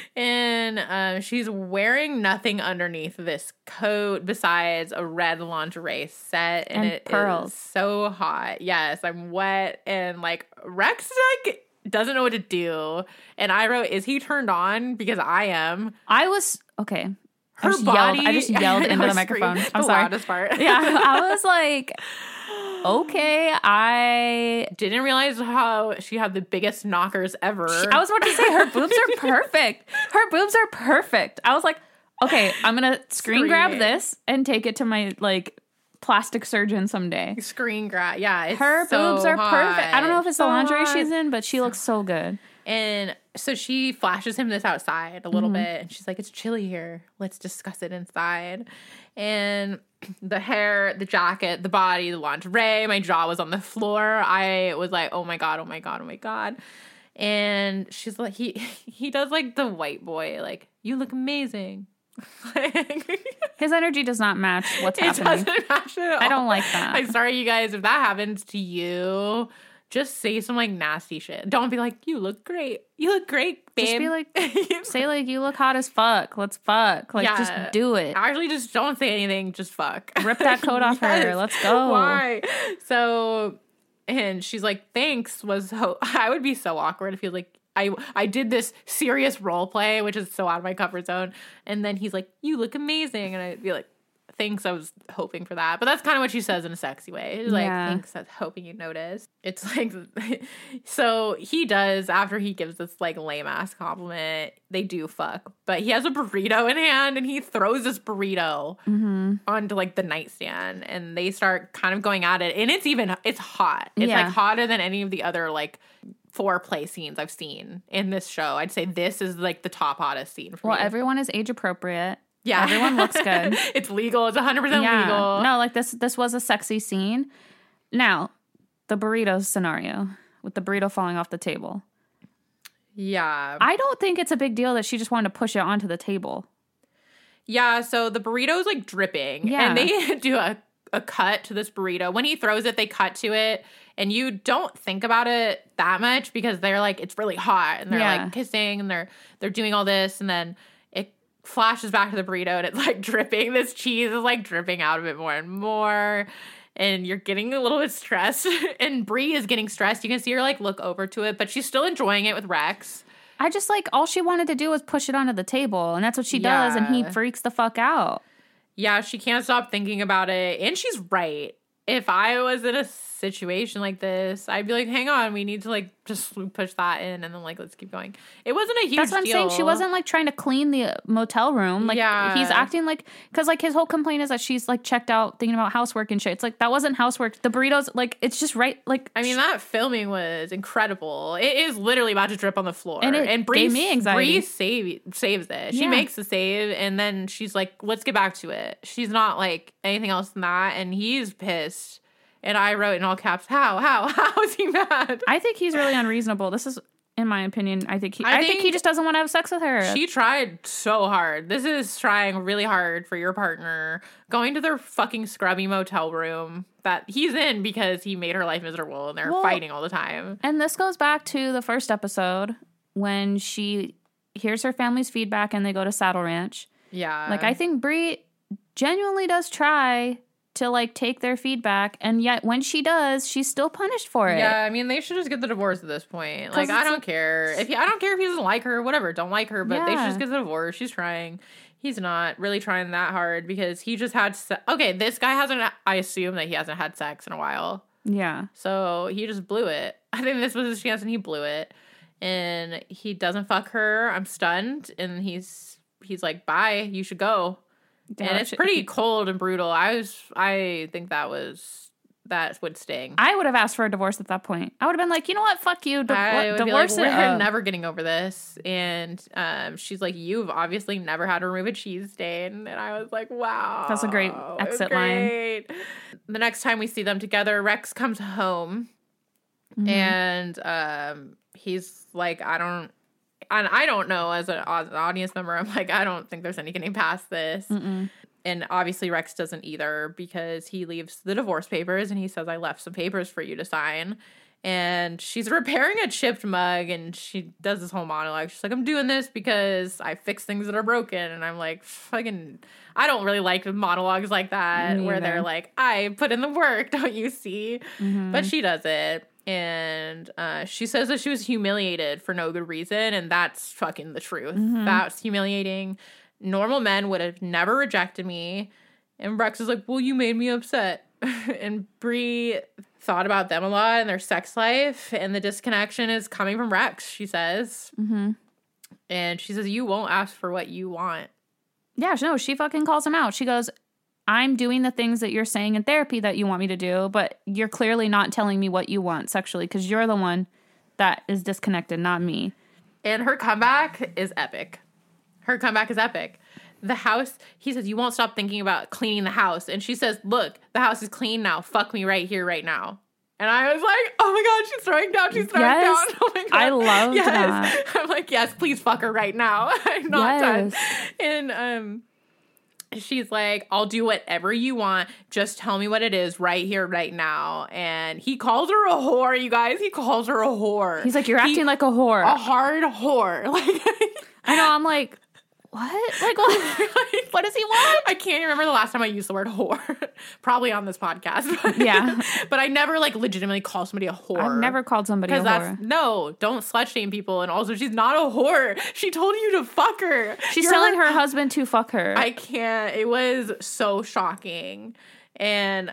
And she's wearing nothing underneath this coat besides a red lingerie set. And it pearls. Is so hot. Yes, I'm wet. And like Rex like doesn't know what to do. And I wrote, is he turned on? Because I am. I was, okay. Her body. I just yelled into the microphone. I'm sorry. Loudest part. Yeah, I was like, okay, I didn't realize how she had the biggest knockers ever. I was about to say, her boobs are perfect. Her boobs are perfect. I was like, okay, I'm going to screen grab this and take it to my, like, plastic surgeon someday. Screen grab. Yeah, her boobs are perfect. I don't know if it's the lingerie she's in, but she looks so good. And so she flashes him this outside a little bit. And she's like, it's chilly here. Let's discuss it inside. And the hair, the jacket, the body, the lingerie, my jaw was on the floor. I was like, oh my God, oh my God, oh my God. And she's like, he does like the white boy, like, you look amazing. His energy does not match what's happening. It doesn't match at all. I don't like that. I'm sorry, you guys, if that happens to you, just say some like nasty shit. Don't be like, you look great. You look great, babe. Just be like, say like, you look hot as fuck. Let's fuck. Like, just do it. Actually, just don't say anything. Just fuck. Rip that coat off her. Let's go. Why? So, and she's like, thanks. I would be so awkward if he was like, I did this serious role play, which is so out of my comfort zone. And then he's like, you look amazing. And I'd be like, thanks, I was hoping for that. But that's kind of what she says in a sexy way. She's like, thanks, I was hoping you'd notice. It's like, so he does, after he gives this like lame ass compliment, they do fuck. But he has a burrito in hand and he throws this burrito onto like the nightstand and they start kind of going at it. And it's hot. It's like hotter than any of the other like foreplay scenes I've seen in this show. I'd say this is like the top hottest scene for me. Well, everyone is age appropriate. Yeah. Everyone looks good. It's legal. It's 100% legal. No, like this was a sexy scene. Now, the burrito scenario with the burrito falling off the table. Yeah. I don't think it's a big deal that she just wanted to push it onto the table. Yeah, so the burrito's like dripping. Yeah. And they do a cut to this burrito. When he throws it, they cut to it. And you don't think about it that much because they're like, it's really hot. And they're like kissing and they're doing all this. And then it flashes back to the burrito and it's like dripping. This cheese is like dripping out of it more and more. And you're getting a little bit stressed. And Bree is getting stressed. You can see her like look over to it, but she's still enjoying it with Rex. I just like, all she wanted to do was push it onto the table. And that's what she does. And he freaks the fuck out. Yeah, she can't stop thinking about it. And she's right. If I was in a situation like this, I'd be like, hang on, we need to like just push that in and then like let's keep going. It wasn't a huge deal. That's what I'm saying. She wasn't like trying to clean the motel room. Like he's acting like, because like his whole complaint is that she's like checked out thinking about housework and shit. It's like that wasn't housework. The burritos, like it's just right. Like I mean, that filming was incredible. It is literally about to drip on the floor, and Bree, gave me anxiety. Bree saves it. She makes the save, and then she's like, let's get back to it. She's not like anything else than that, and he's pissed. And I wrote in all caps, how is he mad? I think he's really unreasonable. This is, in my opinion, I think he just doesn't want to have sex with her. She tried so hard. This is trying really hard for your partner. Going to their fucking scrubby motel room that he's in because he made her life miserable and they're fighting all the time. And this goes back to the first episode when she hears her family's feedback and they go to Saddle Ranch. Yeah. Like, I think Bree genuinely does try to like take their feedback, and yet when she does, she's still punished for it. Yeah, I mean, they should just get the divorce at this point. Like, I don't care I don't care if he doesn't like her, whatever. Don't like her, but they should just get the divorce. She's trying. He's not really trying that hard because he just had. Okay, this guy hasn't. I assume that he hasn't had sex in a while. Yeah. So he just blew it. I think this was his chance, and he blew it. And he doesn't fuck her. I'm stunned, and he's like, "Bye. You should go." Yeah, and it's pretty cold and brutal. I think that would sting. I would have asked for a divorce at that point. I would have been like, you know what, fuck you, divorce it. We're never getting over this. And she's like, you've obviously never had to remove a cheese stain. And I was like, wow, that's a great exit line. The next time we see them together, Rex comes home, and he's like, I don't know, as an audience member, I'm like, I don't think there's any getting past this. And obviously Rex doesn't either because he leaves the divorce papers and he says, I left some papers for you to sign. And she's repairing a chipped mug and she does this whole monologue. She's like, I'm doing this because I fix things that are broken. And I'm like, fucking, I don't really like monologues like that where they're like, I put in the work, don't you see? But she does it. And she says that she was humiliated for no good reason, and that's fucking the truth. That's humiliating. Normal men would have never rejected me. And Rex is like, well, you made me upset. And Bree thought about them a lot and their sex life, and the disconnection is coming from Rex, she says. And she says, you won't ask for what you want. Yeah, no, she fucking calls him out. She goes, I'm doing the things that you're saying in therapy that you want me to do, but you're clearly not telling me what you want sexually because you're the one that is disconnected, not me. And her comeback is epic. The house, he says, you won't stop thinking about cleaning the house. And she says, look, the house is clean now. Fuck me right here, right now. And I was like, oh my God, she's throwing down. Oh my God. I love that. I'm like, yes, please fuck her right now. I'm not done. And she's like, I'll do whatever you want. Just tell me what it is right here, right now. And he calls her a whore, you guys. He calls her a whore. He's like, you're acting like a whore. A hard whore. Like, I know, I'm like, What? Like, what does he want? I can't remember the last time I used the word whore. Probably on this podcast. Yeah. But I never like legitimately call somebody a whore. I've never called somebody a whore. Don't slut shame people. And also, she's not a whore. She told you to fuck her. She's telling her husband to fuck her. I can't. It was so shocking. And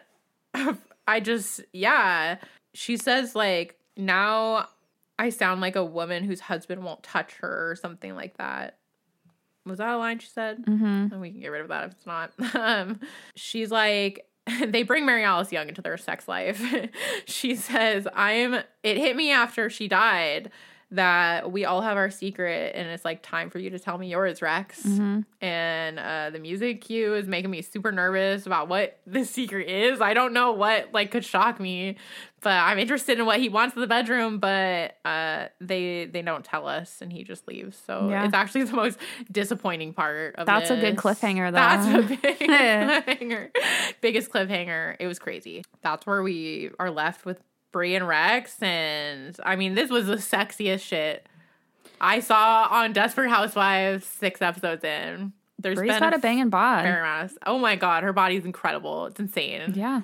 I just, yeah. She says, like, now I sound like a woman whose husband won't touch her or something like that. Was that a line she said? Mm-hmm. And we can get rid of that if it's not. She's like, they bring Mary Alice Young into their sex life. She says, it hit me after she died that we all have our secret and it's like time for you to tell me yours, Rex. Mm-hmm. And the music cue is making me super nervous about what the secret is. I don't know what like could shock me, but I'm interested in what he wants in the bedroom, but they don't tell us and he just leaves. So it's actually the most disappointing part of That's this. a good cliffhanger though. That's a big cliffhanger. Biggest cliffhanger. It was crazy. That's where we are left with Bree and Rex, and I mean, this was the sexiest shit I saw on Desperate Housewives 6 episodes in. Bree's got a banging bod. Oh my god, her body's incredible. It's insane. Yeah.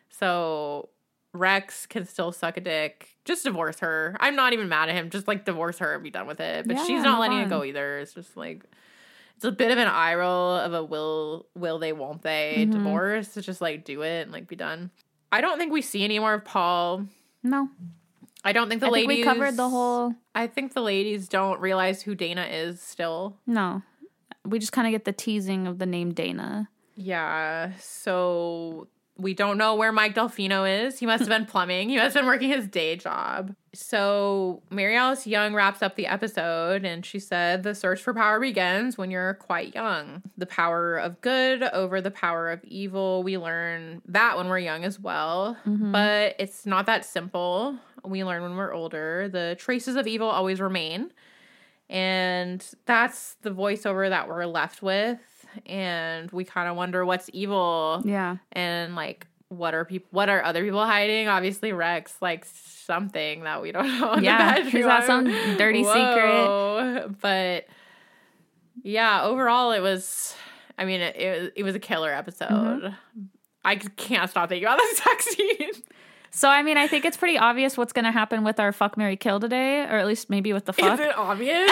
So Rex can still suck a dick. Just divorce her. I'm not even mad at him. Just like divorce her and be done with it. But she's not letting it go either. It's just like it's a bit of an eye roll of a will they, won't they divorce. It's just like do it and like be done. I don't think we see any more of Paul. No. I don't think I think we covered the whole... I think the ladies don't realize who Dana is still. No. We just kind of get the teasing of the name Dana. Yeah. So we don't know where Mike Delfino is. He must have been plumbing. He must have been working his day job. So Mary Alice Young wraps up the episode and she said, the search for power begins when you're quite young. The power of good over the power of evil. We learn that when we're young as well. Mm-hmm. But it's not that simple. We learn when we're older. The traces of evil always remain. And that's the voiceover that we're left with. And we kind of wonder what's evil. Yeah. And like, what are other people hiding? Obviously Rex likes something that we don't know. Yeah, he's got some dirty secret. But yeah, overall it was a killer episode. Mm-hmm. I can't stop thinking about the sex scene. So, I mean, I think it's pretty obvious what's going to happen with our fuck, marry, kill today, or at least maybe with the fuck. Is it obvious?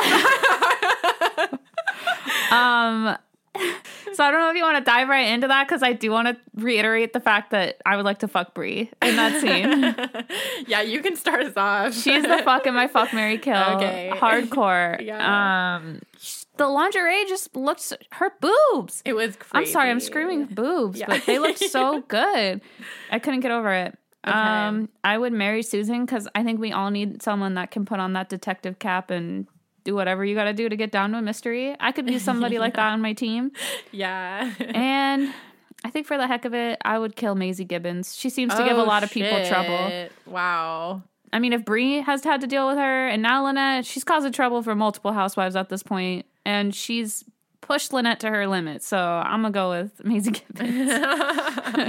So I don't know if you want to dive right into that, because I do want to reiterate the fact that I would like to fuck Bree in that scene. Yeah, you can start us off. She's the fuck in my fuck, marry, kill. Okay. Hardcore. Yeah. The lingerie just looks, her boobs. It was crazy. I'm sorry, I'm screaming boobs, but they look so good. I couldn't get over it. Okay. I would marry Susan because I think we all need someone that can put on that detective cap and do whatever you got to do to get down to a mystery. I could use somebody like that on my team. Yeah. And I think for the heck of it, I would kill Maisie Gibbons. She seems to give a lot of people trouble. Wow. I mean, if Bree has had to deal with her, and now Lynette, she's causing trouble for multiple housewives at this point, and she's pushed Lynette to her limit. So I'm going to go with Maisie Gibbons.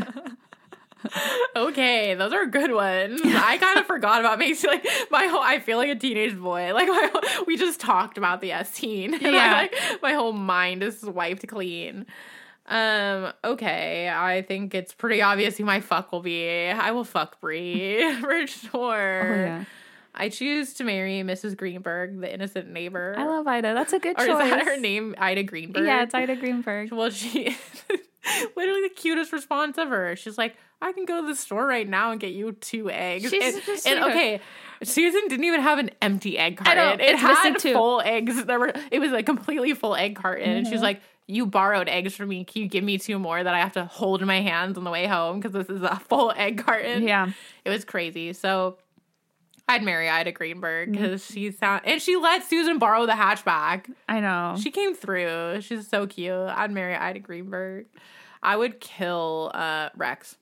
Okay, those are good ones. I kind of forgot about Macy. Like I feel like a teenage boy. Like we just talked about the S scene. Yeah, my whole mind is wiped clean. Okay, I think it's pretty obvious who my fuck will be. I will fuck Bree for sure. Oh, yeah. I choose to marry Mrs. Greenberg, the innocent neighbor. I love Ida. That's a good choice. Or is that her name, Ida Greenberg? Yeah, it's Ida Greenberg. Well, she literally the cutest response ever. She's like, I can go to the store right now and get you 2 eggs. And okay, Susan didn't even have an empty egg carton. It had full eggs. It was a completely full egg carton. Mm-hmm. And she's like, you borrowed eggs from me. Can you give me 2 more that I have to hold in my hands on the way home? Because this is a full egg carton. Yeah. It was crazy. So I'd marry Ida Greenberg because and she let Susan borrow the hatchback. I know. She came through. She's so cute. I'd marry Ida Greenberg. I would kill Rex.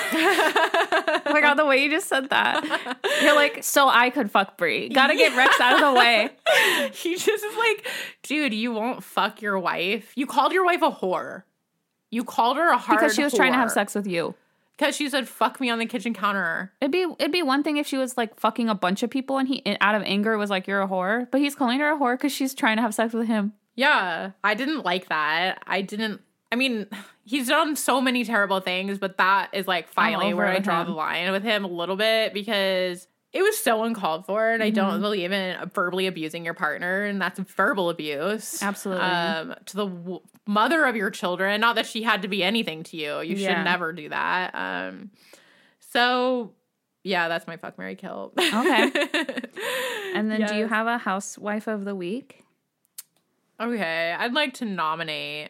Oh my god, the way you just said that. You're like, so I could fuck Bree. Gotta get Rex out of the way. He just is like, dude, you won't fuck your wife. You called your wife a whore. You called her a hard because she was trying to have sex with you. Because she said, fuck me on the kitchen counter. It'd be one thing if she was like fucking a bunch of people and he, out of anger, was like, you're a whore. But he's calling her a whore because she's trying to have sex with him. Yeah, I didn't like that. I mean, he's done so many terrible things, but that is like finally where I draw the line with him a little bit, because it was so uncalled for, and I don't believe in verbally abusing your partner, and that's verbal abuse. Absolutely. To the mother of your children. Not that she had to be anything to you. You should never do that. So, yeah, that's my fuck, marry, kill. Okay. And then do you have a housewife of the week? Okay, I'd like to nominate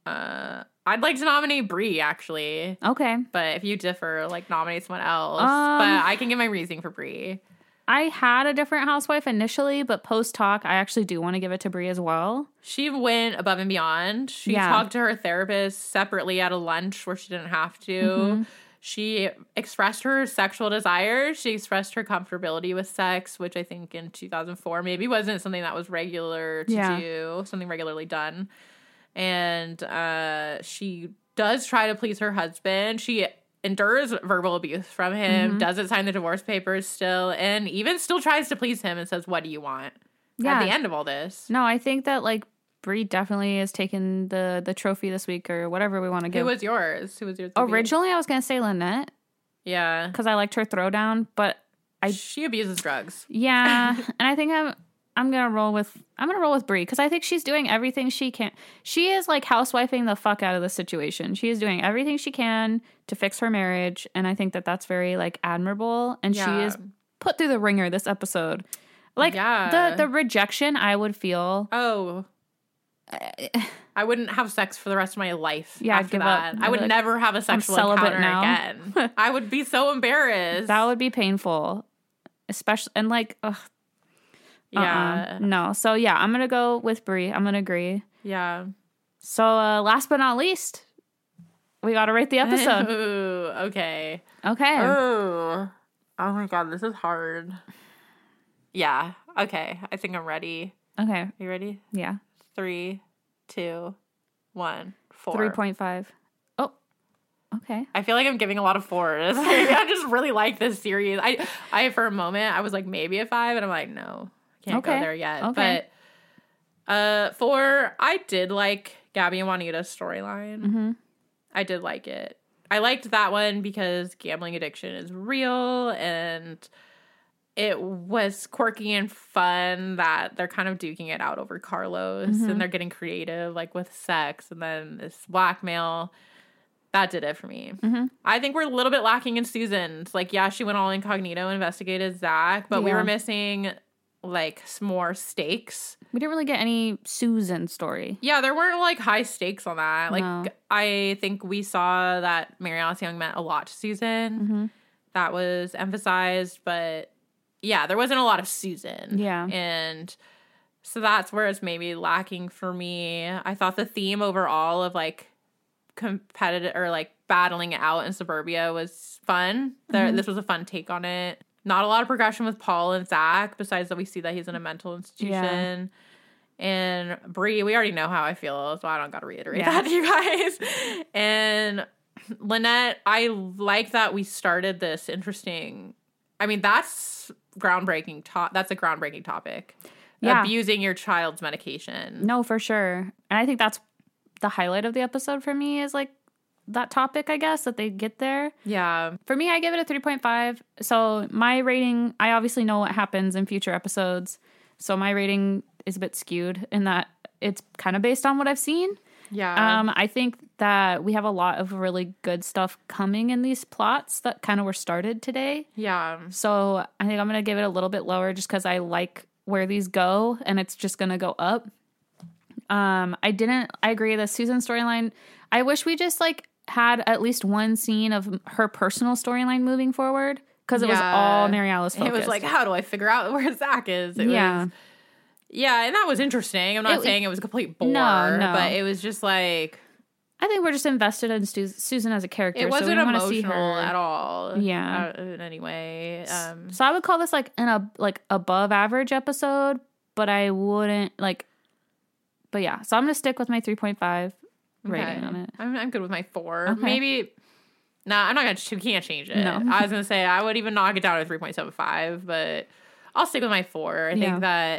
Brie, actually. Okay. But if you differ, like, nominate someone else. But I can give my reasoning for Brie. I had a different housewife initially, but post-talk, I actually do want to give it to Brie as well. She went above and beyond. She talked to her therapist separately at a lunch where she didn't have to. Mm-hmm. She expressed her sexual desires. She expressed her comfortability with sex, which I think in 2004 maybe wasn't something that was regular to do, something regularly done. And she does try to please her husband. She endures verbal abuse from him, doesn't sign the divorce papers still, and even still tries to please him and says, "What do you want?" At the end of all this. No, I think that, like, Brie definitely has taken the trophy this week, or whatever we want to give. Who was yours? Originally, I was going to say Lynette. Yeah. Because I liked her throwdown, but she abuses drugs. Yeah. And I think I'm gonna roll with Brie, because I think she's doing everything she can. She is like housewifing the fuck out of the situation. She is doing everything she can to fix her marriage, and I think that that's very, like, admirable. And she is put through the ringer this episode. Like, the rejection I would feel. Oh, I wouldn't have sex for the rest of my life. Yeah, after that. I would never have a sexual encounter again. I would be so embarrassed. That would be painful, especially, and like, ugh. Yeah. No. So, yeah, I'm going to go with Brie. I'm going to agree. Yeah. So, last but not least, we got to rate the episode. Ooh, okay. Okay. Oh my God, this is hard. Yeah. Okay. I think I'm ready. Okay. Are you ready? Yeah. 3, 2, 1, 4. 3.5. Oh, okay. I feel like I'm giving a lot of 4s. I just really like this series. I for a moment, I was like, maybe a 5, and I'm like, no, can't go there yet. Okay. But 4, I did like Gabby and Juanita's storyline. Mm-hmm. I did like it. I liked that one because gambling addiction is real, and it was quirky and fun that they're kind of duking it out over Carlos, and they're getting creative, like with sex and then this blackmail. That did it for me. Mm-hmm. I think we're a little bit lacking in Susan's. Like, yeah, she went all incognito, investigated Zach, but we were missing, like, some more stakes. We didn't really get any Susan story. Yeah, there weren't, like, high stakes on that. Like, I think we saw that Mary Alice Young meant a lot to Susan. Mm-hmm. That was emphasized, but yeah, there wasn't a lot of Susan. Yeah. And so that's where it's maybe lacking for me. I thought the theme overall of, like, competitive or, like, battling it out in suburbia was fun. This was a fun take on it. Not a lot of progression with Paul and Zach, besides that we see that he's in a mental institution. Yeah. And Brie, we already know how I feel, so I don't got to reiterate that to you guys. And Lynette, I like that we started this interesting. I mean, that's groundbreaking. That's a groundbreaking topic. Yeah. Abusing your child's medication. No, for sure. And I think that's the highlight of the episode for me, is like that topic, I guess, that they get there. Yeah. For me, I give it a 3.5. So my rating, I obviously know what happens in future episodes. So my rating is a bit skewed in that it's kind of based on what I've seen. Yeah. I think that we have a lot of really good stuff coming in these plots that kind of were started today. Yeah. So I think I'm going to give it a little bit lower just because I like where these go, and it's just going to go up. I agree, the Susan storyline, I wish we just, like, had at least one scene of her personal storyline moving forward, because it was all Mary Alice focused. It was like, how do I figure out where Zach is? Yeah, and that was interesting. I'm not saying it was a complete bore, but it was just like, I think we're just invested in Susan as a character. It wasn't so emotional see her at all. Yeah. In any way. So I would call this like above average episode, but I wouldn't like. But yeah, so I'm gonna stick with my 3.5 rating on it. I'm good with my 4. Okay. Maybe. Nah, I'm not gonna. Can't change it. No. I was gonna say I would even knock it down to 3.75, but I'll stick with my 4. I think that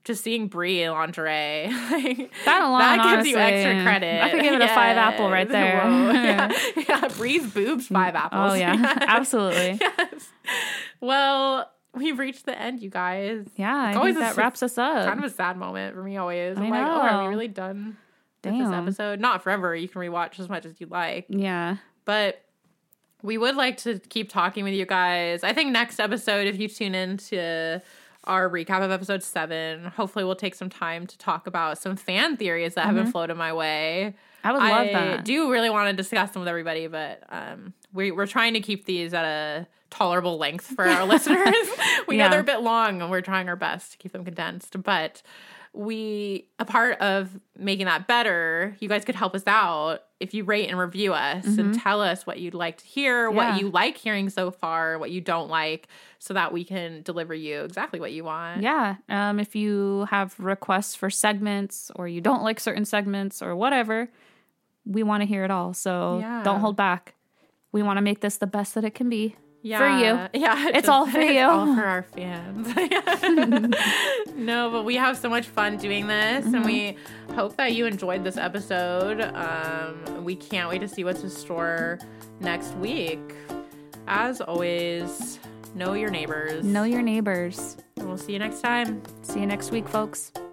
just seeing Brie in lingerie. Like, that alone, that gives you honestly, extra credit. I could give it a 5 apple right there. Yeah, Brie's boobs, 5 apples. Oh, yeah. Absolutely. Yes. Well, we've reached the end, you guys. Yeah, I think that wraps us up. Kind of a sad moment for me always. I I'm like, oh, are we know. really done with Damn. this episode? Not forever. You can rewatch as much as you like. Yeah. But we would like to keep talking with you guys. I think next episode, if you tune in to our recap of episode 7, hopefully we'll take some time to talk about some fan theories that have been floated my way. I would love I that. do really want to discuss them with everybody, but we're trying to keep these at a tolerable length for our listeners. We know they're a bit long, and we're trying our best to keep them condensed. But a part of making that better, you guys could help us out if you rate and review us and tell us what you'd like to hear, what you like hearing so far, what you don't like, so that we can deliver you exactly what you want. Yeah. If you have requests for segments or you don't like certain segments or whatever, we want to hear it all. So don't hold back. We want to make this the best that it can be. Yeah. For you. Yeah. It's all for you. It's all for our fans. No, but we have so much fun doing this, and we hope that you enjoyed this episode. We can't wait to see what's in store next week. As always, know your neighbors. Know your neighbors. And we'll see you next time. See you next week, folks.